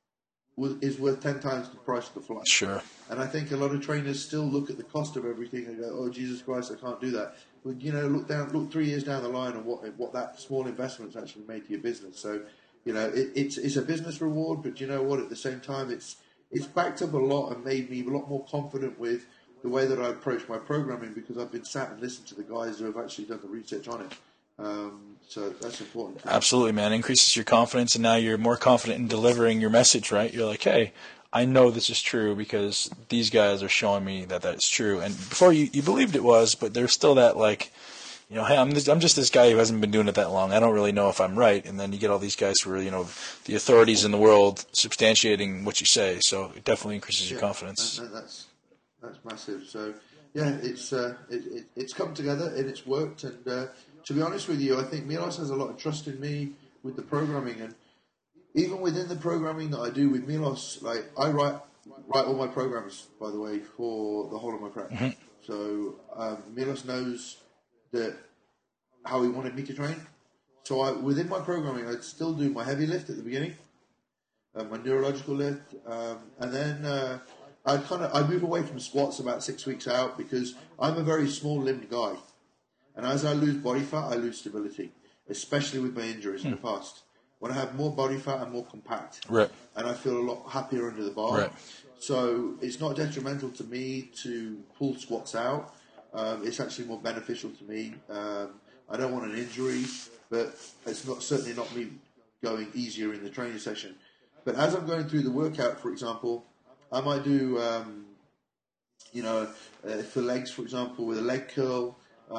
S3: was, is worth ten times the price of the flight.
S2: Sure.
S3: And I think a lot of trainers still look at the cost of everything and go, "Oh, Jesus Christ, I can't do that." But you know, look down, look three years down the line, and what what that small investment's actually made to your business. So, you know, it, it's it's a business reward, but you know what? At the same time, it's it's backed up a lot and made me a lot more confident with the way that I approach my programming, because I've been sat and listened to the guys who have actually done the research on it. Um, so that's important.
S2: Absolutely, man. Increases your confidence, and now you're more confident in delivering your message, right? You're like, hey, I know this is true because these guys are showing me that that's true. And before you, you believed it was, but there's still that like, you know, hey, I'm this, I'm just this guy who hasn't been doing it that long. I don't really know if I'm right. And then you get all these guys who are, you know, the authorities in the world substantiating what you say. So it definitely increases
S3: yeah,
S2: your confidence.
S3: And, and that's that's massive. So yeah, it's uh, it, it, it's come together and it's worked. And uh, to be honest with you, I think Milos has a lot of trust in me with the programming, and even within the programming that I do with Milos, like I write write all my programs, by the way, for the whole of my prep. Mm-hmm. So um, Milos knows that how he wanted me to train. So I, within my programming, I'd still do my heavy lift at the beginning, uh, my neurological lift, um, and then uh, I kind of I move away from squats about six weeks out because I'm a very small-limbed guy, and as I lose body fat, I lose stability, especially with my injuries hmm. in the past. When I have more body fat, I'm more compact,
S2: right.
S3: and I feel a lot happier under the bar.
S2: Right.
S3: So it's not detrimental to me to pull squats out. Um, it's actually more beneficial to me. Um, I don't want an injury, but it's not certainly not me going easier in the training session. But as I'm going through the workout, for example, I might do, um, you know, uh, for legs, for example, with a leg curl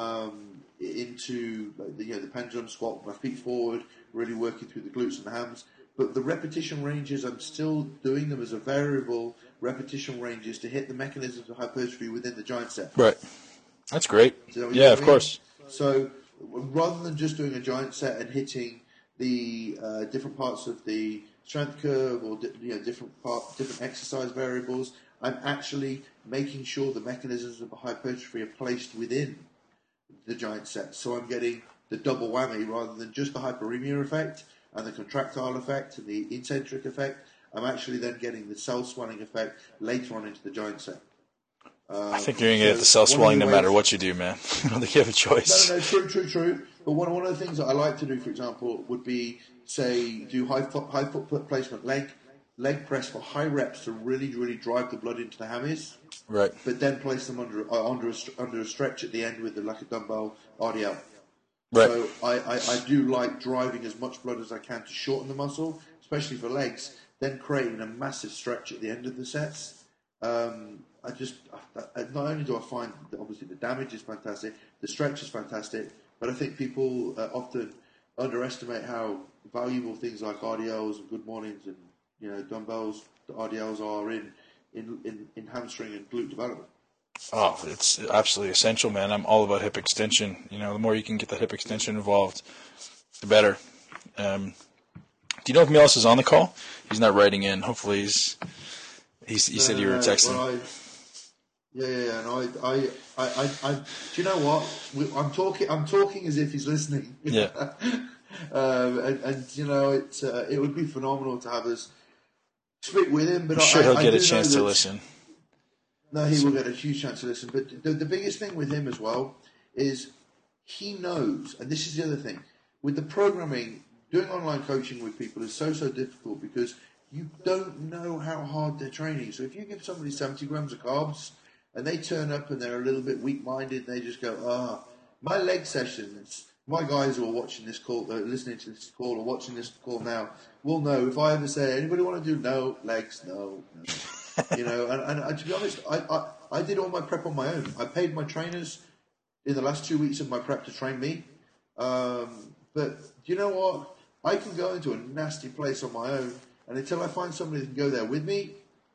S3: um, into like, the, you know, the pendulum squat with my feet forward, really working through the glutes and the hams. But the repetition ranges, I'm still doing them as a variable repetition ranges to hit the mechanisms of hypertrophy within the giant set.
S2: Right. That's great. So, yeah, of mean? course.
S3: So rather than just doing a giant set and hitting the uh, different parts of the strength curve or you know different part, different exercise variables, I'm actually making sure the mechanisms of hypertrophy are placed within the giant set. So I'm getting the double whammy rather than just the hyperemia effect and the contractile effect and the eccentric effect. I'm actually then getting the cell swelling effect later on into the joint set. Um,
S2: I think you're going to
S3: so
S2: get the cell swelling no
S3: ways,
S2: matter what you do, man. I don't think you have a choice.
S3: No, no, no, true, true, true. But one, one of the things that I like to do, for example, would be, say, do high foot, high foot placement leg, leg press for high reps to really, really drive the blood into the hammies.
S2: Right.
S3: But then place them under uh, under, a, under a stretch at the end with the, like a dumbbell R D L.
S2: Right.
S3: So I, I, I do like driving as much blood as I can to shorten the muscle, especially for legs, then creating a massive stretch at the end of the sets. Um, I just, I, not only do I find that obviously the damage is fantastic, the stretch is fantastic, but I think people uh, often underestimate how valuable things like R D Ls and good mornings and, you know, dumbbells, the R D Ls are in, in, in, in hamstring and glute development.
S2: Oh, it's absolutely essential, man. I'm all about hip extension. You know, the more you can get the hip extension involved, the better. Um, do you know if Milos is on the call? He's not writing in. Hopefully he's, he's he said
S3: no,
S2: you were
S3: no,
S2: texting.
S3: Well, I, yeah, yeah, yeah. No, I, I, I, I, I, do you know what? We, I'm talking, I'm talking as if he's listening.
S2: Yeah.
S3: um, and, and, you know, it, uh, it would be phenomenal to have us speak with him, but
S2: I'm
S3: I,
S2: sure he'll
S3: I,
S2: get
S3: I
S2: a chance
S3: that,
S2: to listen.
S3: No, he will get a huge chance to listen. But the, the biggest thing with him as well is he knows, and this is the other thing, with the programming, doing online coaching with people is so, so difficult because you don't know how hard they're training. So if you give somebody seventy grams of carbs and they turn up and they're a little bit weak-minded, they just go, ah, my leg sessions, my guys who are watching this call, uh, listening to this call or watching this call now, will know if I ever say, anybody want to do no, legs, no, no. You know, and, and, and to be honest, I, I, I did all my prep on my own. I paid my trainers in the last two weeks of my prep to train me. Um, but do you know what? I can go into a nasty place on my own, and until I find somebody that can go there with me,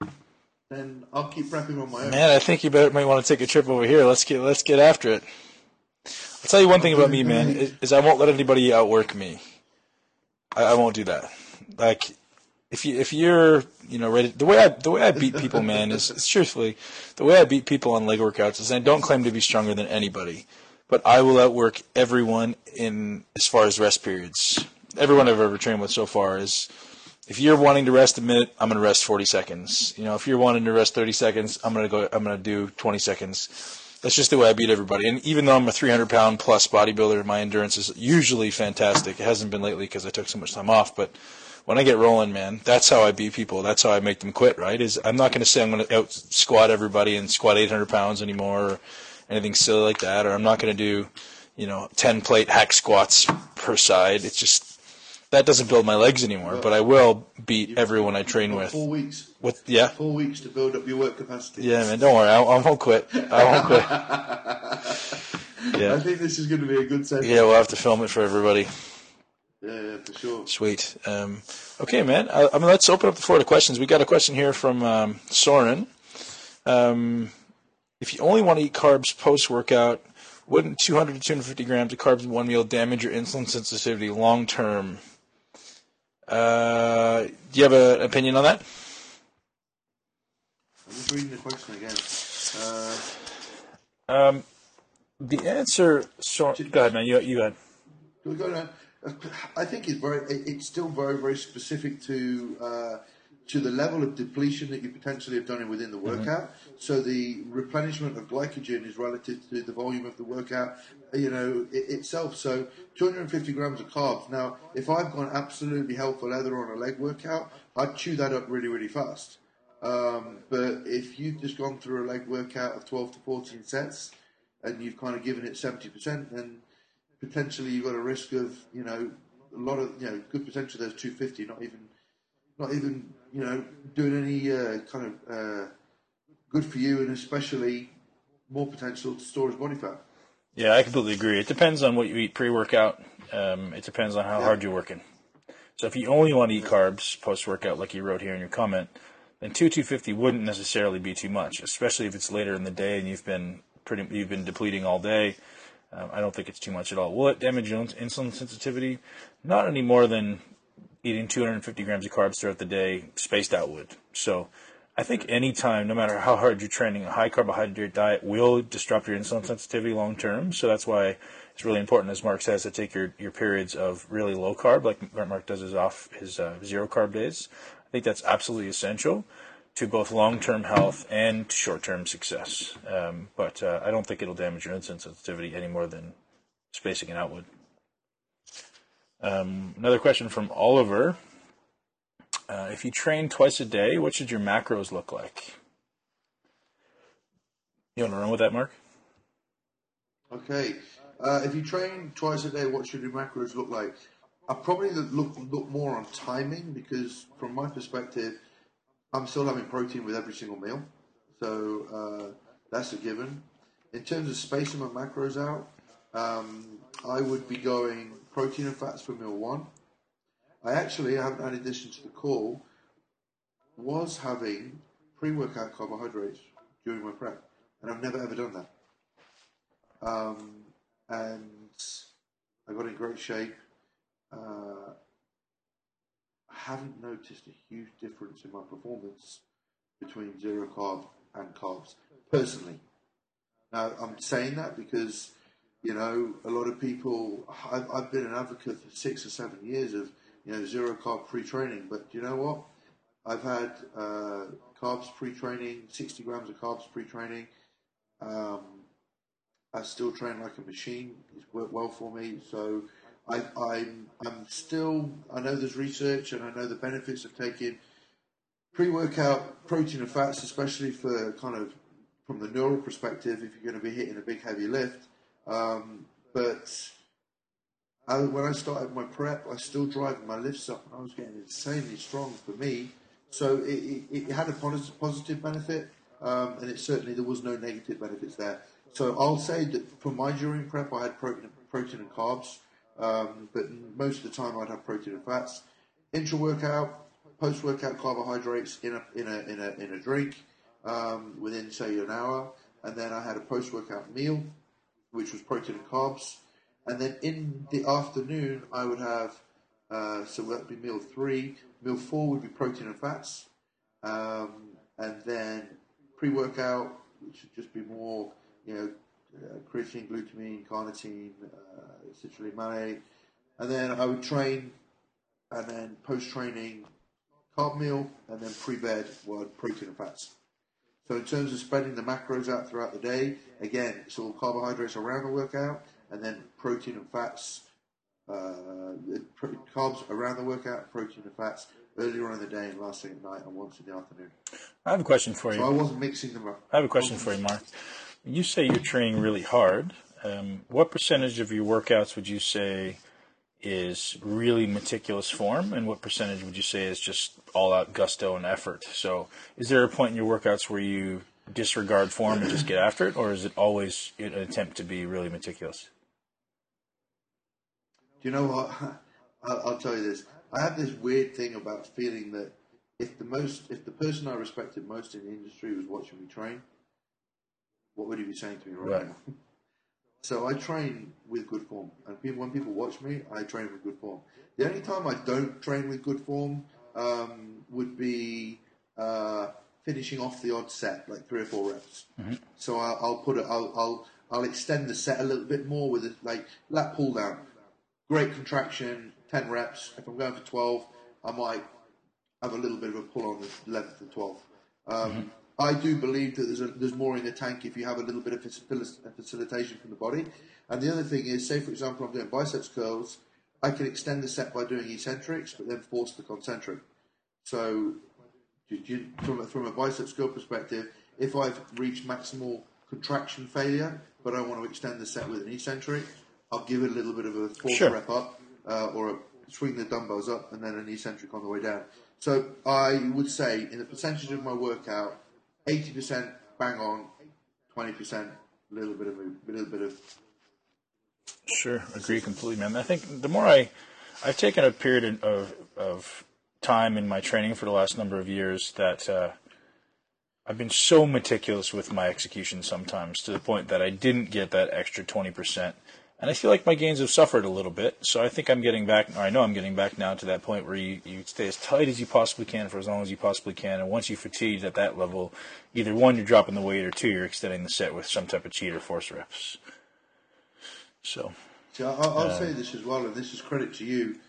S3: then I'll keep prepping on my own.
S2: Man, I think you better might want to take a trip over here. Let's get let's get after it. I'll tell you one thing about me, man, is, is I won't let anybody outwork me. I, I won't do that. Like. If you if you're you know ready, the way I the way I beat people, man, is, is truthfully the way I beat people on leg workouts is I don't claim to be stronger than anybody, but I will outwork everyone in as far as rest periods. Everyone I've ever trained with so far is if you're wanting to rest a minute, I'm going to rest forty seconds. You know, if you're wanting to rest thirty seconds, I'm going to go. I'm going to do twenty seconds. That's just the way I beat everybody. And even though I'm a three hundred pound plus bodybuilder, my endurance is usually fantastic. It hasn't been lately because I took so much time off, but when I get rolling, man, that's how I beat people. That's how I make them quit, right? Is I'm not going to say I'm going to out squat everybody and squat eight hundred pounds anymore or anything silly like that, or I'm not going to do, you know, ten plate hack squats per side. It's just, that doesn't build my legs anymore, well, but I will beat
S3: You've
S2: everyone I train with.
S3: Four weeks.
S2: With, yeah.
S3: Four weeks to build up your work capacity.
S2: Yeah, man, don't worry. I, I won't quit. I won't quit. Yeah.
S3: I think this is going to be a good session.
S2: Yeah, we'll have to film it for everybody.
S3: Yeah, yeah, for sure.
S2: Sweet. Um, okay, man. I, I mean, let's open up the floor to questions. We got a question here from um, Soren. Um, if you only want to eat carbs post-workout, wouldn't two hundred to two hundred fifty grams of carbs in one meal damage your insulin sensitivity long term? Uh, do you have a, an opinion on that?
S3: I'm just reading the question again. Uh,
S2: um, the answer, Soren, go ahead, man. You, you go ahead.
S3: Do we go now? I think it's very. It's still very, very specific to uh, to the level of depletion that you potentially have done within the workout. Mm-hmm. So the replenishment of glycogen is relative to the volume of the workout, you know, it, itself. So two hundred fifty grams of carbs. Now, if I've gone absolutely hell for leather on a leg workout, I'd chew that up really, really fast. Um, but if you've just gone through a leg workout of twelve to fourteen sets and you've kind of given it seventy percent, then potentially you've got a risk of, you know, a lot of, you know, good potential there's two fifty, not even, not even, you know, doing any uh, kind of uh, good for you, and especially more potential to store as body fat.
S2: Yeah, I completely agree. It depends on what you eat pre-workout. Um, it depends on how
S3: yeah.
S2: hard you're working. So if you only want to eat carbs post-workout, like you wrote here in your comment, then two two fifty wouldn't necessarily be too much, especially if it's later in the day and you've been pretty, you've been depleting all day. Um, I don't think it's too much at all. Will it damage your insulin sensitivity? Not any more than eating two hundred fifty grams of carbs throughout the day, spaced out would. So I think any time, no matter how hard you're training, a high carbohydrate diet will disrupt your insulin sensitivity long term. So that's why it's really important, as Mark says, to take your, your periods of really low carb, like Mark does his off his uh, zero carb days. I think that's absolutely essential to both long-term health and short-term success. Um, but uh, I don't think it'll damage your insulin sensitivity any more than spacing it out would. Um, another question from Oliver. Uh, if you train twice a day, what should your macros look like? You want to run with that, Mark?
S3: Okay. Uh, if you train twice a day, what should your macros look like? I probably look look more on timing, because from my perspective, I'm still having protein with every single meal. So uh, that's a given. In terms of spacing my macros out, um, I would be going protein and fats for meal one. I actually, I haven't had addition to the call, was having pre-workout carbohydrates during my prep. And I've never ever done that. Um, and I got in great shape. Uh, I haven't noticed a huge difference in my performance between zero carb and carbs, personally. Now, I'm saying that because, you know, a lot of people, I've, I've been an advocate for six or seven years of, you know, zero carb pre-training. But you know what? I've had uh, carbs pre-training, sixty grams of carbs pre-training. Um, I still train like a machine. It's worked well for me. So I, I'm, I'm still, I know there's research and I know the benefits of taking pre-workout protein and fats, especially for kind of from the neural perspective, if you're going to be hitting a big heavy lift. Um, but I, when I started my prep, I still driving my lifts up and I was getting insanely strong for me. So it, it, it had a positive benefit. Um, and it certainly, there was no negative benefits there. So I'll say that for my during prep, I had protein, protein and carbs, um, but most of the time I'd have protein and fats. Intra-workout, post-workout carbohydrates in a in a in a in a drink um, within say an hour, and then I had a post-workout meal, which was protein and carbs, and then in the afternoon I would have uh, so that would be meal three. Meal four would be protein and fats, um, and then pre-workout, which should just be more, you know, uh, creatine, glutamine, carnitine, uh, citrulline malate. And then I would train, and then post-training, carb meal, and then pre-bed were protein and fats. So in terms of spreading the macros out throughout the day, again, it's all carbohydrates around the workout, and then protein and fats, uh, carbs around the workout, protein and fats, earlier on in the day and last thing at night and once in the afternoon.
S2: I have a question for you.
S3: So I wasn't mixing them up.
S2: I have a question for you, Mark. You say you're training really hard. Um, what percentage of your workouts would you say is really meticulous form, and what percentage would you say is just all-out gusto and effort? So is there a point in your workouts where you disregard form and just get after it, or is it always an attempt to be really meticulous?
S3: Do you know what? I'll, I'll tell you this. I have this weird thing about feeling that if the most, if the person I respected most in the industry was watching me train, what would he be saying to me right, right. now? So I train with good form, and people, when people watch me, I train with good form. The only time I don't train with good form um, would be uh, finishing off the odd set, like three or four reps. Mm-hmm. So I'll, I'll put it, I'll, I'll, I'll extend the set a little bit more with it, like lat pull down, great contraction, ten reps. If I'm going for twelve, I might have a little bit of a pull on the eleventh and twelfth. Um, mm-hmm. I do believe that there's a, there's more in the tank if you have a little bit of facilitation from the body. And the other thing is, say for example, I'm doing biceps curls, I can extend the set by doing eccentrics, but then force the concentric. So, you, you, from a, from a biceps curl perspective, if I've reached maximal contraction failure, but I want to extend the set with an eccentric, I'll give it a little bit of a force sure. rep up, uh, or a, swing the dumbbells up, and then an eccentric on the way down. So I would say, in the percentage of my workout, eighty percent bang on, twenty percent a little bit of a little bit of.
S2: Sure, agree completely, man. I think the more I, I've taken a period of of time in my training for the last number of years that uh, I've been so meticulous with my execution sometimes to the point that I didn't get that extra twenty percent. And I feel like my gains have suffered a little bit. So I think I'm getting back, or I know I'm getting back now to that point where you, you stay as tight as you possibly can for as long as you possibly can. And once you fatigue at that level, either one, you're dropping the weight, or two, you're extending the set with some type of cheat or force reps. So.
S3: See, I'll, I'll uh, say this as well, and this is credit to you.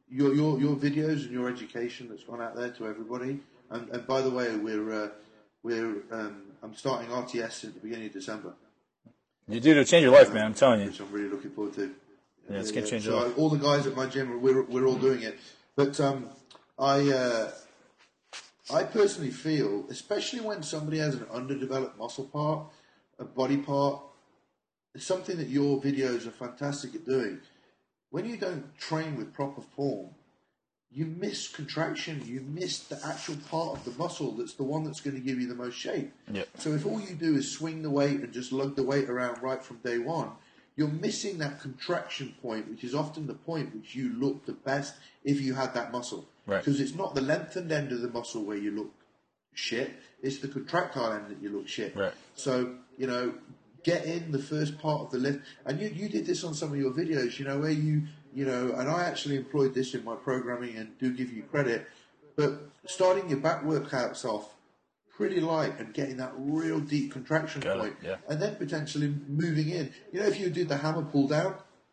S3: your your your videos and your education that's gone out there to everybody. And, and by the way, we're uh, we're um, I'm starting R T S at the beginning of December.
S2: You do to change your life,
S3: um,
S2: man. I'm telling you.
S3: Which I'm really looking forward to.
S2: Yeah, it's gonna change
S3: so
S2: your life.
S3: All the guys at my gym, we're we're all doing it. But um, I uh, I personally feel, especially when somebody has an underdeveloped muscle part, a body part, it's something that your videos are fantastic at doing. When you don't train with proper form, you miss contraction, you miss the actual part of the muscle that's the one that's going to give you the most shape.
S2: Yep.
S3: So if all you do is swing the weight and just lug the weight around right from day one, you're missing that contraction point, which is often the point which you look the best if you had that muscle.
S2: Right.
S3: Because it's not the lengthened end of the muscle where you look shit, it's the contractile end that you look shit.
S2: Right.
S3: So, you know, get in the first part of the lift. And you, you did this on some of your videos, you know, where you, you know, and I actually employed this in my programming and do give you credit, but starting your back workouts off pretty light and getting that real deep contraction
S2: Got
S3: point,
S2: it, yeah.
S3: and then potentially moving in. You know, if you did the hammer pull down,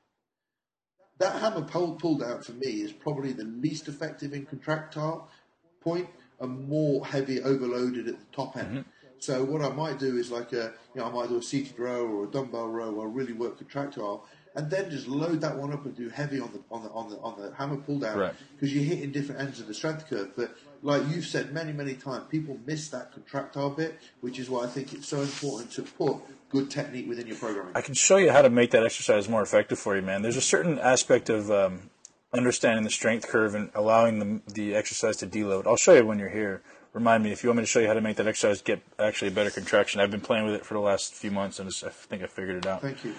S3: that hammer pull, pull down for me is probably the least effective in contractile point and more heavy overloaded at the top end. Mm-hmm. So what I might do is like a, you know, I might do a seated row or a dumbbell row where I really work contractile, and then just load that one up and do heavy on the on the on the on the hammer pull down,
S2: right?
S3: Because you're hitting different ends of the strength curve. But like you've said many many times, people miss that contractile bit, which is why I think it's so important to put good technique within your programming.
S2: I can show you how to make that exercise more effective for you, man. There's a certain aspect of um, understanding the strength curve and allowing the the exercise to deload. I'll show you when you're here. Remind me if you want me to show you how to make that exercise get actually a better contraction. I've been playing with it for the last few months, and I think I figured it out.
S3: Thank you.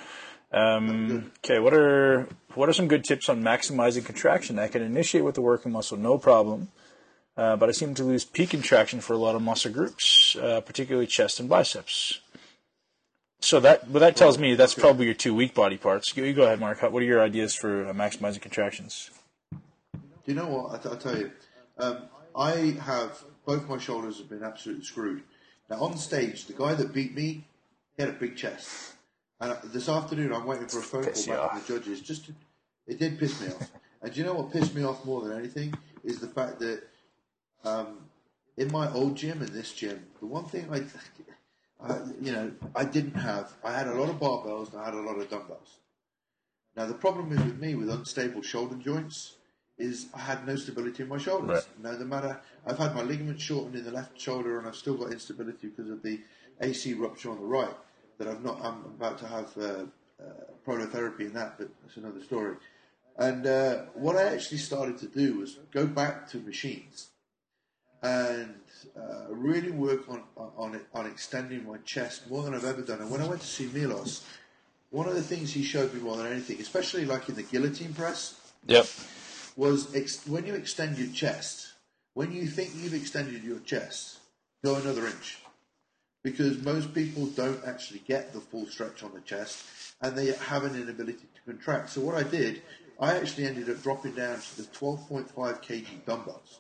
S2: Um, okay, what are what are some good tips on maximizing contraction? I can initiate with the working muscle, no problem, uh, but I seem to lose peak contraction for a lot of muscle groups, uh, particularly chest and biceps. So that, well, that tells me that's probably your two weak body parts. You, you go ahead, Mark. What are your ideas for uh, maximizing contractions?
S3: Do you know what? I t- I'll tell you. Um, I have, both my shoulders have been absolutely screwed. Now, on stage, the guy that beat me, he had a big chest. And this afternoon, I'm waiting for a phone
S2: Piss
S3: call back
S2: off.
S3: from the judges. Just to, it did piss me off. And do you know what pissed me off more than anything? Is the fact that um, in my old gym and this gym, the one thing I, I, you know, I didn't have, I had a lot of barbells and I had a lot of dumbbells. Now, the problem is with me with unstable shoulder joints is I had no stability in my shoulders.
S2: Right.
S3: Now, no matter, I've had my ligament shortened in the left shoulder and I've still got instability because of the A C rupture on the right. That I've not, I'm about to have uh, uh, prolotherapy in that, but that's another story. And uh, what I actually started to do was go back to machines and uh, really work on on it, on extending my chest more than I've ever done. And when I went to see Milos, one of the things he showed me more than anything, especially like in the guillotine press,
S2: yep,
S3: was ex- when you extend your chest, when you think you've extended your chest, go another inch. Because most people don't actually get the full stretch on the chest and they have an inability to contract. So what I did, I actually ended up dropping down to the twelve point five kilograms dumbbells.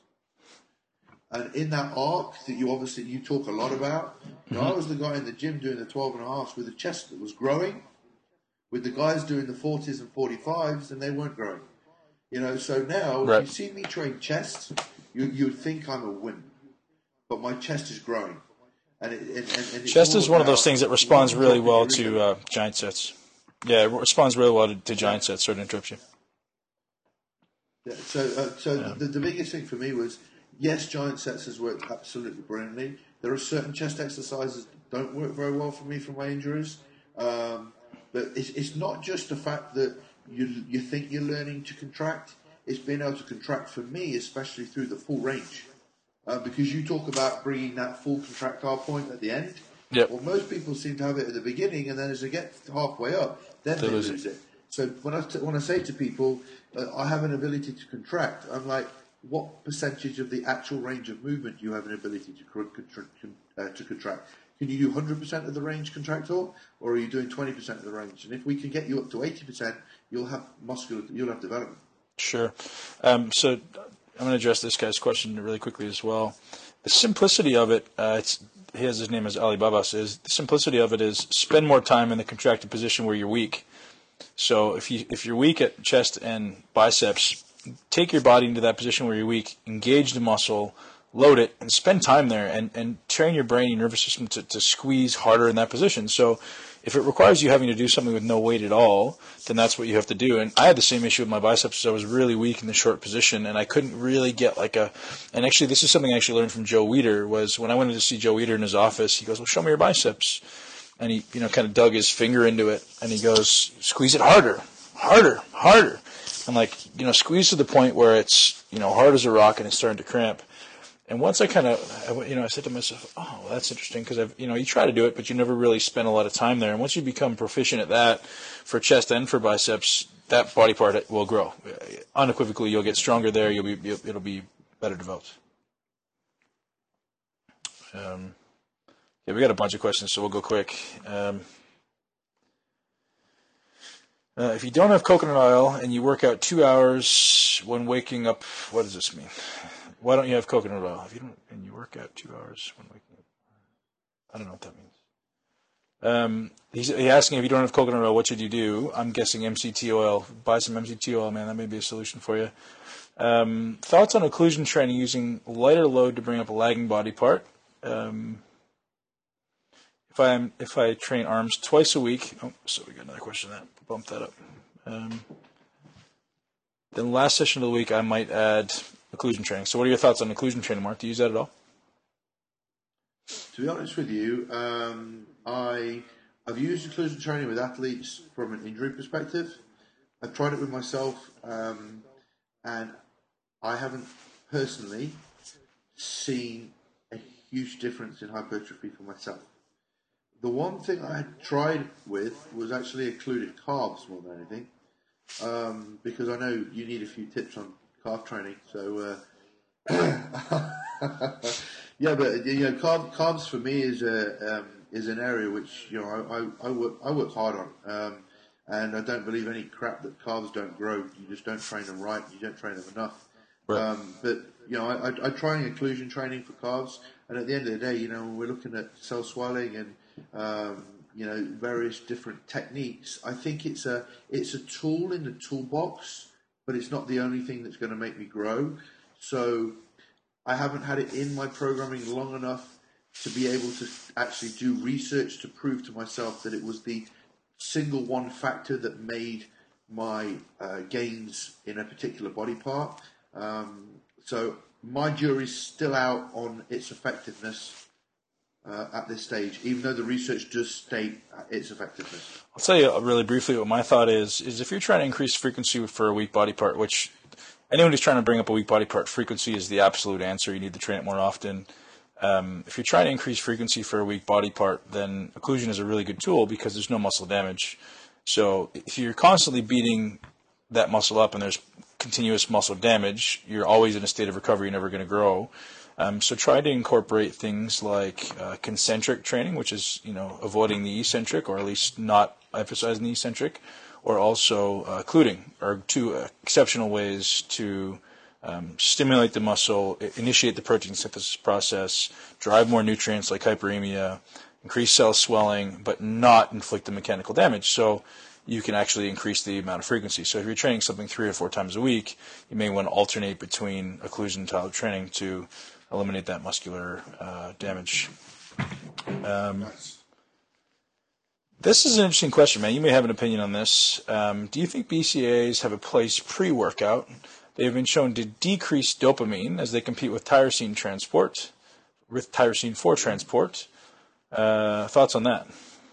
S3: And in that arc that you obviously, you talk a lot about, you know, I was the guy in the gym doing the twelve and a halves with a chest that was growing, with the guys doing the forties and forty-fives and they weren't growing. You know, so now,
S2: right.
S3: If you see me train chest, you, you'd think I'm a wimp. But my chest is growing. And it, and, and it's
S2: chest is one of those
S3: about
S2: things that responds really well to uh, giant sets. Yeah, it responds really well to, to giant sets. Sorry to interrupt you.
S3: Yeah, so uh, so yeah. the, the biggest thing for me was, yes, giant sets has worked absolutely brilliantly. There are certain chest exercises that don't work very well for me from my injuries. Um, but it's, it's not just the fact that you you think you're learning to contract. It's being able to contract for me, especially through the full range. Uh, because you talk about bringing that full contractile point at the end.
S2: Yep.
S3: Well, most people seem to have it at the beginning, and then as they get halfway up, then they, they lose, lose it. it. So when I, t- when I say to people, uh, I have an ability to contract, I'm like, what percentage of the actual range of movement do you have an ability to, co- contra- con- uh, to contract? Can you do one hundred percent of the range contractile, or are you doing twenty percent of the range? And if we can get you up to eighty percent, you'll have muscular, you'll have development.
S2: Sure. Um, so I'm going to address this guy's question really quickly as well. The simplicity of it, uh, it's, he has his name as Alibaba says, the simplicity of it is spend more time in the contracted position where you're weak. So if you if you're weak at chest and biceps, take your body into that position where you're weak, engage the muscle, load it, and spend time there, and, and train your brain and nervous system to, to squeeze harder in that position. So if it requires you having to do something with no weight at all, then that's what you have to do. And I had the same issue with my biceps. I was really weak in the short position, and I couldn't really get like a – and actually this is something I actually learned from Joe Weider, was when I went to see Joe Weider in his office, he goes, well, show me your biceps. And he, you know, kind of dug his finger into it, and he goes, squeeze it harder, harder, harder. And like, you know, squeeze to the point where it's, you know, hard as a rock and it's starting to cramp. And once I kind of, you know, I said to myself, oh, well, that's interesting, because I've, you know, you try to do it, but you never really spend a lot of time there. And once you become proficient at that, for chest and for biceps, that body part will grow. Unequivocally, you'll get stronger there. You'll be, it'll be better developed. Um, yeah, we got a bunch of questions, so we'll go quick. Um, uh, if you don't have coconut oil and you work out two hours when waking up, what does this mean? Why don't you have coconut oil? If you don't, and you work out two hours when waking up, I don't know what that means. Um, he's, he's asking if you don't have coconut oil, what should you do? I'm guessing M C T oil. Buy some M C T oil, man. That may be a solution for you. Um, thoughts on occlusion training using lighter load to bring up a lagging body part? Um, if I if I train arms twice a week, oh, so we got another question. That bump that up. Um, then last session of the week, I might add occlusion training. So what are your thoughts on occlusion training, Mark? Do you use that at all?
S3: To be honest with you, um, I, I've used occlusion training with athletes from an injury perspective. I've tried it with myself, um, and I haven't personally seen a huge difference in hypertrophy for myself. The one thing I tried with was actually occluded calves more than anything, um, because I know you need a few tips on calf training. So, uh, yeah, but you know, calf, calves for me is a um, is an area which you know I, I, I work I work hard on, um, and I don't believe any crap that calves don't grow. You just don't train them right. You don't train them enough. Right. Um, but you know, I, I, I try occlusion training for calves, and at the end of the day, you know, we're looking at cell swelling and um, you know various different techniques. I think it's a it's a tool in the toolbox, but it's not the only thing that's going to make me grow. So I haven't had it in my programming long enough to be able to actually do research to prove to myself that it was the single one factor that made my uh, gains in a particular body part. Um, so my jury's still out on its effectiveness uh, at this stage, even though the research does state its effectiveness.
S2: I'll tell you really briefly what my thought is, is if you're trying to increase frequency for a weak body part, which anyone who's trying to bring up a weak body part, frequency is the absolute answer. You need to train it more often. Um, if you're trying to increase frequency for a weak body part, then occlusion is a really good tool because there's no muscle damage. So if you're constantly beating that muscle up and there's continuous muscle damage, you're always in a state of recovery, you're never going to grow. Um, so try to incorporate things like uh, concentric training, which is, you know, avoiding the eccentric, or at least not emphasizing the eccentric, or also uh, occluding, are two uh, exceptional ways to um, stimulate the muscle, initiate the protein synthesis process, drive more nutrients like hyperemia, increase cell swelling, but not inflict the mechanical damage. So you can actually increase the amount of frequency. So if you're training something three or four times a week, you may want to alternate between occlusion type training to eliminate that muscular uh, damage. Um,
S3: Nice.
S2: This is an interesting question, man. You may have an opinion on this. Um, do you think B C A As have a place pre-workout? They have been shown to decrease dopamine as they compete with tyrosine transport, with tyrosine four transport. Uh, thoughts on that?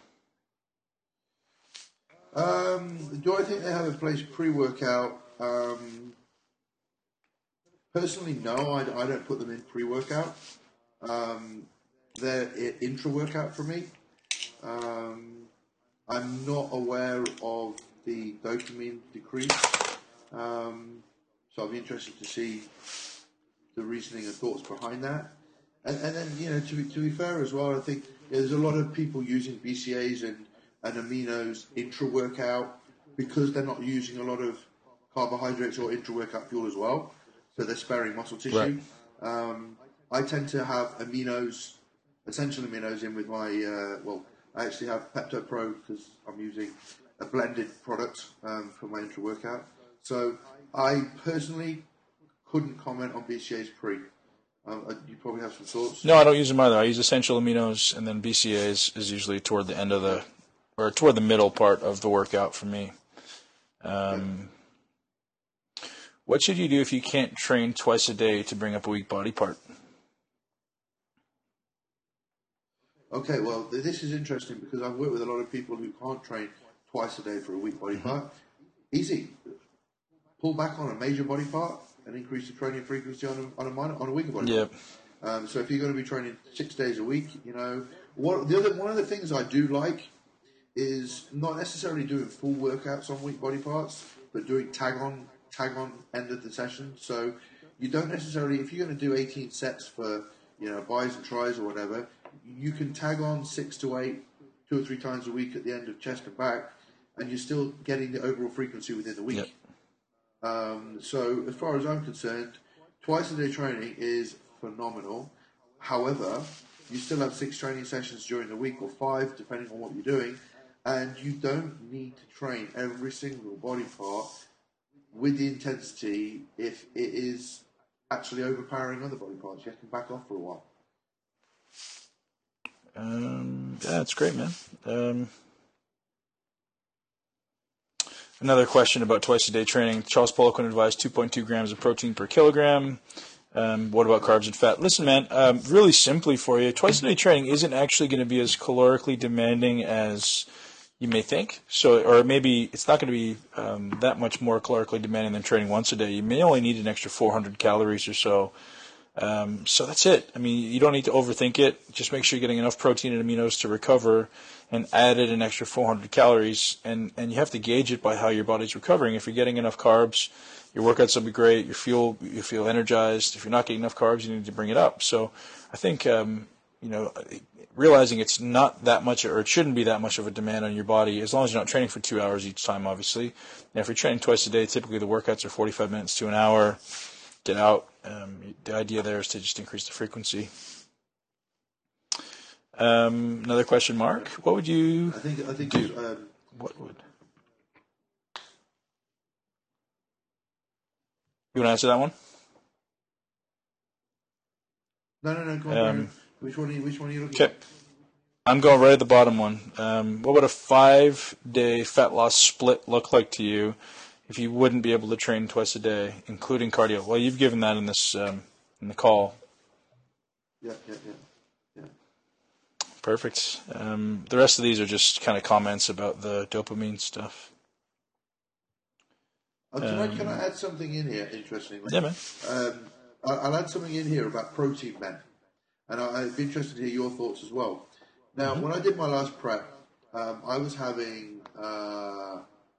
S3: Um, do I think they have a place pre-workout? Um, personally, no. I, I don't put them in pre-workout. Um, they're intra-workout for me. Um, I'm not aware of the dopamine decrease. Um, so I'll be interested to see the reasoning and thoughts behind that. And, and then, you know, to be, to be fair as well, I think there's a lot of people using B C A As and and aminos intra-workout because they're not using a lot of carbohydrates or intra-workout fuel as well, so they're sparing muscle tissue. Right. Um, I tend to have aminos, essential aminos in with my, uh, well, I actually have Pepto Pro because I'm using a blended product um, for my intra-workout. So I personally couldn't comment on B C A's pre. Um, you probably have some thoughts.
S2: No, I don't use them either. I use essential aminos, and then B C A is, is usually toward the end of the, or toward the middle part of the workout for me. Um, yeah. What should you do if you can't train twice a day to bring up a weak body part?
S3: Okay, well, this is interesting because I've worked with a lot of people who can't train twice a day for a weak body mm-hmm. part. Easy. Pull back on a major body part and increase the training frequency on a, on a, minor, on a weaker body
S2: yep.
S3: part. Um, so if you're going to be training six days a week, you know, what, the other one of the things I do like is not necessarily doing full workouts on weak body parts, but doing tag on tag on end of the session. So you don't necessarily, if you're going to do eighteen sets for, you know, buys and tries or whatever, you can tag on six to eight, two or three times a week at the end of chest and back, and you're still getting the overall frequency within the week.
S2: Yep.
S3: Um, so as far as I'm concerned, twice a day training is phenomenal. However, you still have six training sessions during the week or five, depending on what you're doing, and you don't need to train every single body part with the intensity if it is actually overpowering other body parts. You have to back off for a while.
S2: Um, yeah, that's great, man. Um, another question about twice a day training. Charles Poliquin advised two point two grams of protein per kilogram. Um, what about carbs and fat? Listen, man, um, really simply for you, twice a day training isn't actually going to be as calorically demanding as you may think. So, or maybe it's not going to be um, that much more calorically demanding than training once a day. You may only need an extra four hundred calories or so. Um, so that's it. I mean, you don't need to overthink it. Just make sure you're getting enough protein and aminos to recover, and added an extra four hundred calories. And, and you have to gauge it by how your body's recovering. If you're getting enough carbs, your workouts will be great. You feel you feel energized. If you're not getting enough carbs, you need to bring it up. So I think um, you know, realizing it's not that much, or it shouldn't be that much of a demand on your body, as long as you're not training for two hours each time, obviously. And if you're training twice a day, typically the workouts are forty-five minutes to an hour. Get out. Um, the idea there is to just increase the frequency. Um, another question, Mark. What would you
S3: I think, I think
S2: do?
S3: Um,
S2: what would you want to answer that one?
S3: No, no, no. Go on. Um, which one? Are you, which one are you looking
S2: okay. at? I'm going right at the bottom one. Um, what would a five-day fat loss split look like to you if you wouldn't be able to train twice a day, including cardio? Well, you've given that in this um, in the call.
S3: Yeah, yeah, yeah, yeah.
S2: Perfect. Um, the rest of these are just kind of comments about the dopamine stuff.
S3: Oh, can, um, I, can I add something in here, interestingly?
S2: Yeah, man.
S3: Um, I'll add something in here about protein, man. And I'd be interested to hear your thoughts as well. Now, mm-hmm. when I did my last prep, um, I was having uh,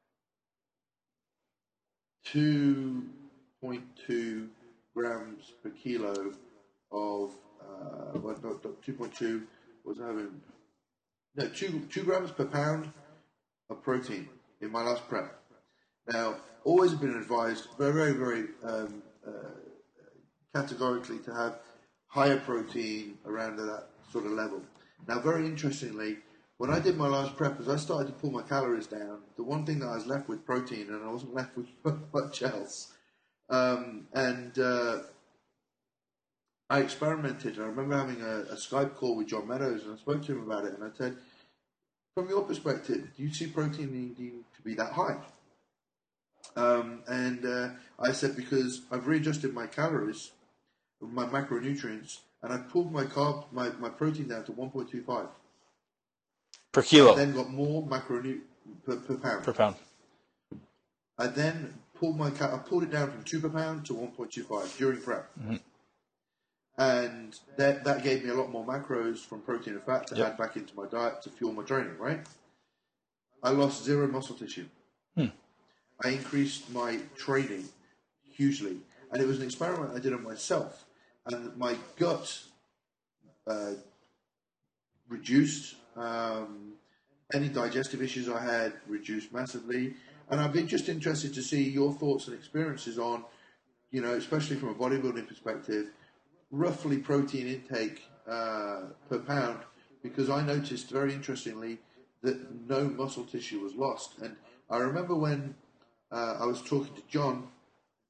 S3: two point two grams per kilo of, uh, well, no, two point two was having, no, two, two grams per pound of protein in my last prep. Now, always have been advised very, very, very um, uh, categorically to have higher protein around that sort of level. Now, very interestingly, when I did my last prep, as I started to pull my calories down, the one thing that I was left with protein, and I wasn't left with much else. Um, and uh, I experimented. I remember having a, a Skype call with John Meadows, and I spoke to him about it, and I said, from your perspective, do you see protein needing to be that high? Um, and uh, I said, because I've readjusted my calories, my macronutrients, and I pulled my carb, my, my protein down to one point two five
S2: per kilo.
S3: I then got more macronutrients per, per pound.
S2: Per pound.
S3: I then pulled my I pulled it down from two per pound to one point two five during prep,
S2: mm-hmm.
S3: and that that gave me a lot more macros from protein and fat to
S2: yep.
S3: add back into my diet to fuel my training. Right. I lost zero muscle tissue.
S2: Hmm.
S3: I increased my training hugely, and it was an experiment I did on myself, and my gut uh, reduced. Um, any digestive issues I had reduced massively, and I'd be just interested to see your thoughts and experiences on, you know, especially from a bodybuilding perspective, roughly protein intake uh, per pound, because I noticed very interestingly that no muscle tissue was lost. And I remember when uh, I was talking to John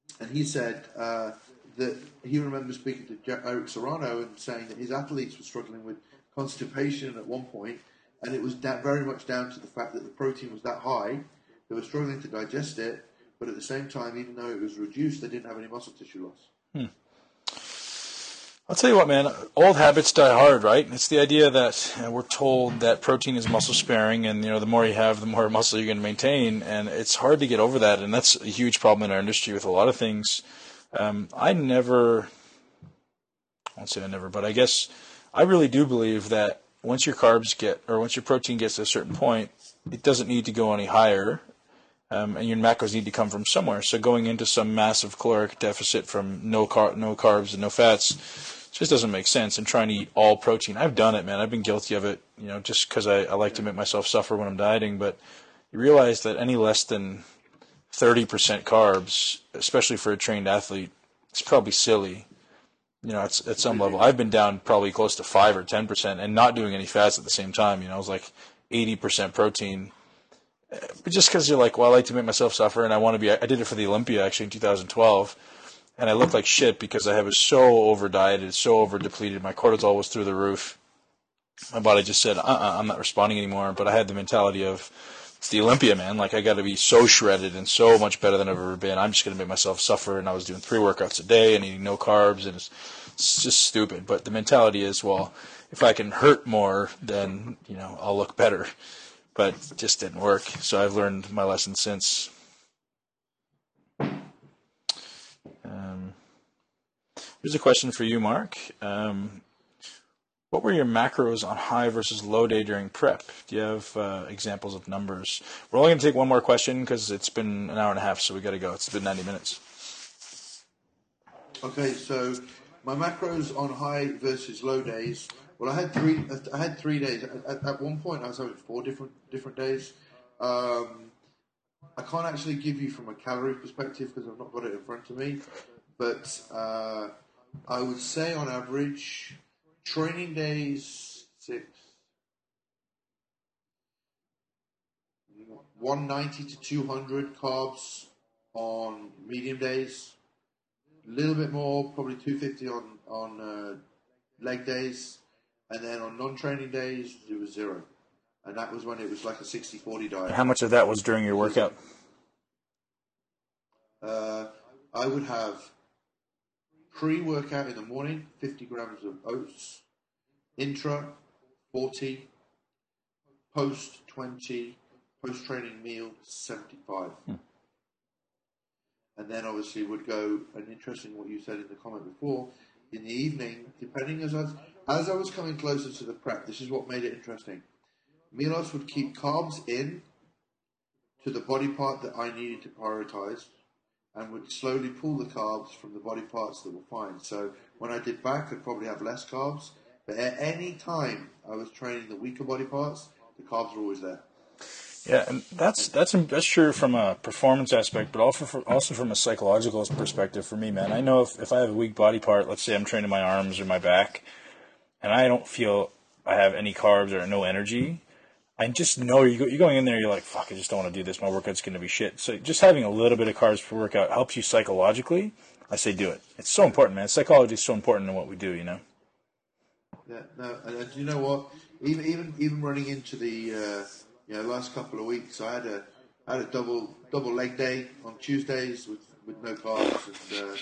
S3: and he said uh, that he remembers speaking to Jack, Eric Serrano and saying that his athletes were struggling with constipation at one point, and it was da- very much down to the fact that the protein was that high, they were struggling to digest it, but at the same time, even though it was reduced, they didn't have any muscle tissue loss.
S2: Hmm. I'll tell you what, man, old habits die hard, right? It's the idea that you know, we're told that protein is muscle sparing, and you know the more you have, the more muscle you're going to maintain, and it's hard to get over that, and that's a huge problem in our industry with a lot of things. Um, I never, I won't say I never, but I guess I really do believe that once your carbs get, or once your protein gets to a certain point, it doesn't need to go any higher, um, and your macros need to come from somewhere. So going into some massive caloric deficit from no car- no carbs and no fats just doesn't make sense, and trying to eat all protein. I've done it, man. I've been guilty of it, you know, just because I, I like to make myself suffer when I'm dieting. But you realize that any less than thirty percent carbs, especially for a trained athlete, it's probably silly. You know, it's at some level. I've been down probably close to five or ten percent and not doing any fats at the same time. You know, I was like eighty percent protein. But just because you're like, well, I like to make myself suffer, and I want to be. I did it for the Olympia actually in two thousand twelve. And I looked like shit because I was so over dieted, so over depleted. My cortisol was through the roof. My body just said, uh-uh, I'm not responding anymore. But I had the mentality of, it's the Olympia, man. Like, I got to be so shredded and so much better than I've ever been. I'm just going to make myself suffer. And I was doing three workouts a day and eating no carbs. And it's, it's just stupid. But the mentality is, well, if I can hurt more, then, you know, I'll look better. But it just didn't work. So I've learned my lesson since. Um, here's a question for you, Mark. Um, what were your macros on high versus low day during prep? Do you have uh, examples of numbers? We're only going to take one more question because it's been an hour and a half, so we got to go. It's been ninety minutes.
S3: Okay, so my macros on high versus low days. Well, I had three. I had three days. At, at one point, I was having four different different days. Um, I can't actually give you from a calorie perspective because I've not got it in front of me. But uh, I would say on average, training days, six, one ninety to two hundred carbs on medium days. A little bit more, probably two fifty on, on uh, leg days. And then on non-training days, it was zero. And that was when it was like a sixty forty diet.
S2: How much of that was during your workout?
S3: Uh, I would have pre-workout in the morning, fifty grams of oats. Intra, forty. Post, twenty. Post-training meal, seventy-five. Hmm. And then obviously would go, and interesting what you said in the comment before, in the evening, depending as I was, as I was coming closer to the prep, this is what made it interesting. Milos would keep carbs in to the body part that I needed to prioritize and would slowly pull the carbs from the body parts that were fine. So when I did back, I'd probably have less carbs. But at any time I was training the weaker body parts, the carbs were always there.
S2: Yeah, and that's that's that's true from a performance aspect, but also for, also from a psychological perspective for me, man. I know if, if I have a weak body part, let's say I'm training my arms or my back, and I don't feel I have any carbs or no energy, I just know you're going in there, you're like, fuck, I just don't want to do this. My workout's going to be shit. So just having a little bit of carbs per workout helps you psychologically. I say do it. It's so important, man. Psychology is so important in what we do, you know?
S3: Yeah, no, and, and you know what? Even even even running into the... Uh, You know, last couple of weeks I had a I had a double double leg day on Tuesdays with, with no carbs, and uh,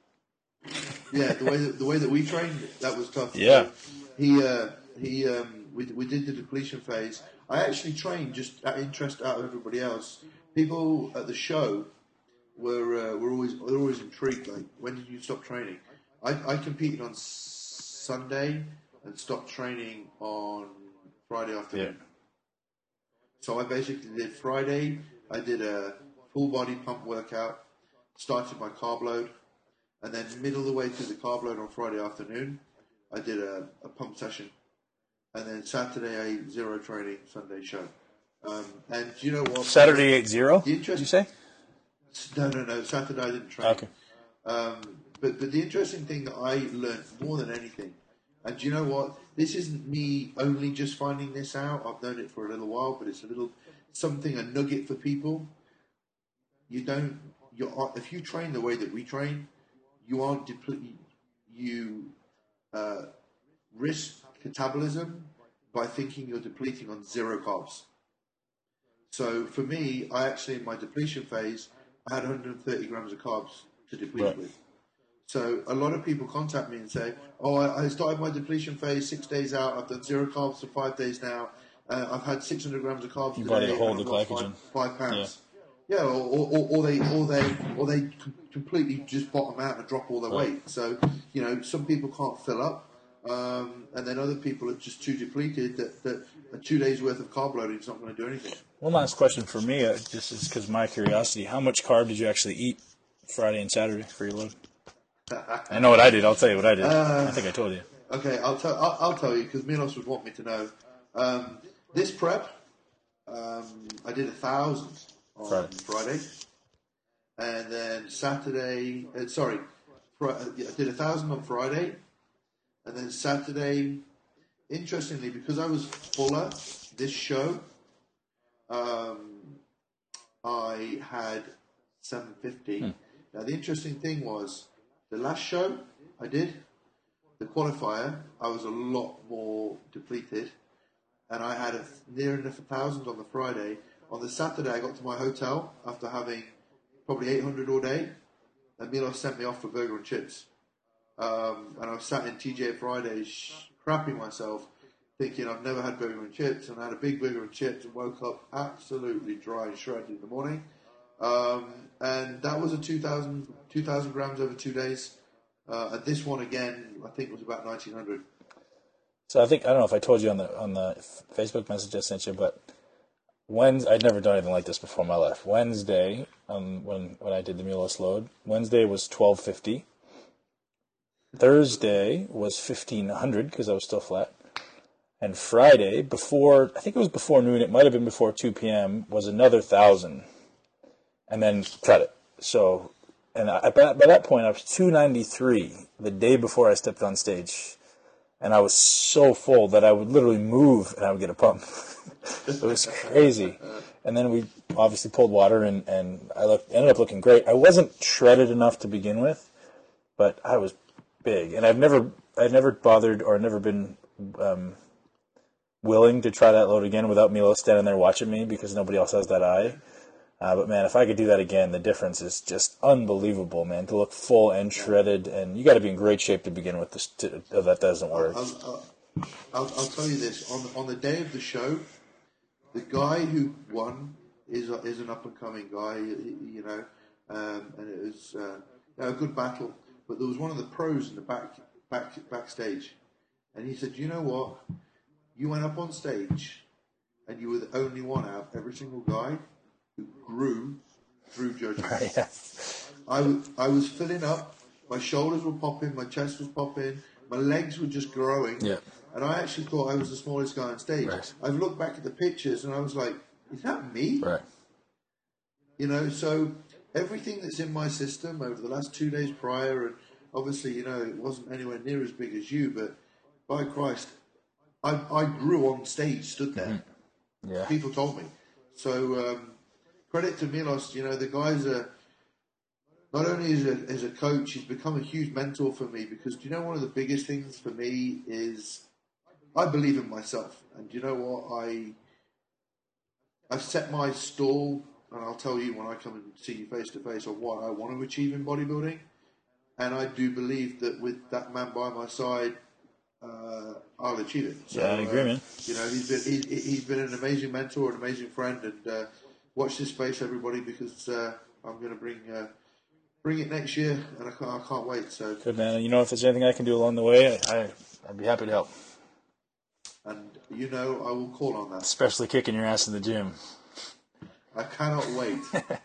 S3: yeah, the way that, the way that we trained, that was tough.
S2: Yeah,
S3: so he uh, he um, we we did the depletion phase. I actually trained just out of interest out of everybody else. People at the show were uh, were always were always intrigued. Like, when did you stop training? I I competed on Sunday and stopped training on Friday afternoon. Yeah. So I basically did Friday, I did a full body pump workout, started my carb load, and then middle of the way through the carb load on Friday afternoon, I did a, a pump session. And then Saturday I ate zero training, Sunday show. Um, and do you know what?
S2: Saturday ate zero,
S3: did you
S2: say?
S3: No, no, no, Saturday I didn't train.
S2: Okay.
S3: Um, but, but the interesting thing that I learned more than anything, and do you know what? This isn't me only just finding this out. I've known it for a little while, but it's a little something, a nugget for people. You don't you if you train the way that we train, you aren't depleting. You uh, risk catabolism by thinking you're depleting on zero carbs. So for me, I actually in my depletion phase, I had one hundred thirty grams of carbs to deplete
S2: right.
S3: with. So a lot of people contact me and say, "Oh, I, I started my depletion phase six days out. I've done zero carbs for five days now. Uh, I've had six hundred grams of carbs
S2: You
S3: today.
S2: to hold
S3: and
S2: the
S3: I've
S2: glycogen.
S3: lost five, five pounds." Yeah, yeah or, or, or they or they or they com- completely just bottom out and drop all their
S2: right.
S3: weight. So you know, some people can't fill up. Um, and then other people are just too depleted that, that a two days worth of carb loading is not going to do anything.
S2: One last question for me, uh, just is because of my curiosity. How much carb did you actually eat Friday and Saturday for your load? I know what I did. I'll tell you what I did. Uh, I think I told you.
S3: Okay, I'll tell. I'll, I'll tell you because Milos would want me to know. Um, this prep, um, I did a thousand on Friday. Friday, and then Saturday. Uh, sorry, fr- I did a thousand on Friday. And then Saturday, interestingly, because I was fuller this show, um, I had seven fifty. Hmm. Now, the interesting thing was, the last show I did, the qualifier, I was a lot more depleted. And I had a, near enough a thousand on the Friday. On the Saturday, I got to my hotel after having probably eight hundred all day. And Milos sent me off for burger and chips. Um, and I was sat in T G A Fridays crapping myself, thinking I've never had burger and chips, and I had a big burger and chips and woke up absolutely dry and shredded in the morning. Um, and that was a two thousand, two thousand grams over two days. Uh, and this one again, I think was about nineteen hundred.
S2: So I think, I don't know if I told you on the on the Facebook message I sent you, but Wednesday, I'd never done anything like this before in my life. Wednesday, um, when, when I did the Milos load, Wednesday was twelve fifty. Thursday was fifteen hundred because I was still flat. And Friday, before, I think it was before noon, it might have been before two p.m., was another one thousand. And then cut it. So, and I, by, by that point, I was two ninety-three the day before I stepped on stage. And I was so full that I would literally move and I would get a pump. It was crazy. And then we obviously pulled water and, and I looked, ended up looking great. I wasn't shredded enough to begin with, but I was big, and I've never, I've never bothered or never been um, willing to try that load again without Milos standing there watching me because nobody else has that eye. Uh, but man, if I could do that again, the difference is just unbelievable, man. To look full and shredded, and you got to be in great shape to begin with. This to, uh, that doesn't work.
S3: I'll, I'll, I'll, I'll tell you this: on on the day of the show, the guy who won is a, is an up and coming guy, you know, um, and it was uh, a good battle. But there was one of the pros in the back, back, backstage, and he said, "You know what? You went up on stage, and you were the only one out of every single guy who grew through judgment."
S2: Yeah.
S3: I, w- I was filling up. My shoulders were popping. My chest was popping. My legs were just growing.
S2: Yeah.
S3: And I actually thought I was the smallest guy on stage.
S2: Right.
S3: I've looked back at the pictures, and I was like, "Is that me?"
S2: Right.
S3: You know, so everything that's in my system over the last two days prior, and obviously, you know, it wasn't anywhere near as big as you, but by Christ, I, I grew on stage, stood there.
S2: Mm-hmm. Yeah.
S3: People told me. So, um, credit to Milos, you know, the guy's a, not only as a, as a coach, he's become a huge mentor for me because, do you know, one of the biggest things for me is I believe in myself. And do you know what? I, I've set my stall, and I'll tell you when I come and see you face to face on what I want to achieve in bodybuilding. And I do believe that with that man by my side, uh, I'll achieve it. So,
S2: yeah, I agree,
S3: uh,
S2: man.
S3: You know, he's been he, he's been an amazing mentor, an amazing friend, and uh, watch this space, everybody, because uh, I'm going to bring uh, bring it next year, and I can't, I can't wait. So
S2: good, man. You know, if there's anything I can do along the way, I, I I'd be happy to help.
S3: And you know, I will call on that.
S2: Especially kicking your ass in the gym.
S3: I cannot wait.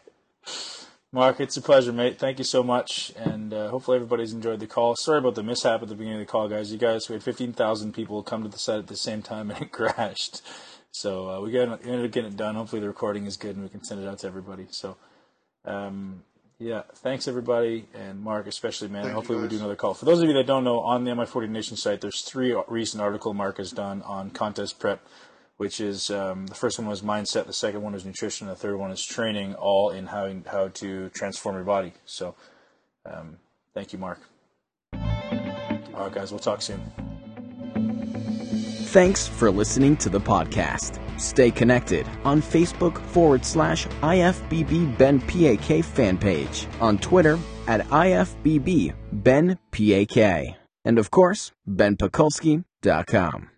S2: Mark, it's a pleasure, mate. Thank you so much, and uh, hopefully everybody's enjoyed the call. Sorry about the mishap at the beginning of the call, guys. You guys, we had fifteen thousand people come to the site at the same time, and it crashed. So uh, we, got, we ended up getting it done. Hopefully the recording is good, and we can send it out to everybody. So, um, yeah, thanks, everybody, and Mark especially, man.
S3: Thank
S2: Hopefully
S3: you,
S2: we do another call. For those of you that don't know, on the M I forty Nation site, there's three recent articles Mark has done on contest prep. which is um, the first one was mindset, the second one is nutrition, the third one is training, all in how how to transform your body. So um, thank you, Mark. All right, guys, we'll talk soon.
S1: Thanks for listening to the podcast. Stay connected on Facebook forward slash I F B B Ben P A K fan page, on Twitter at I F B B Ben P A K, and of course, Ben Pakulski dot com.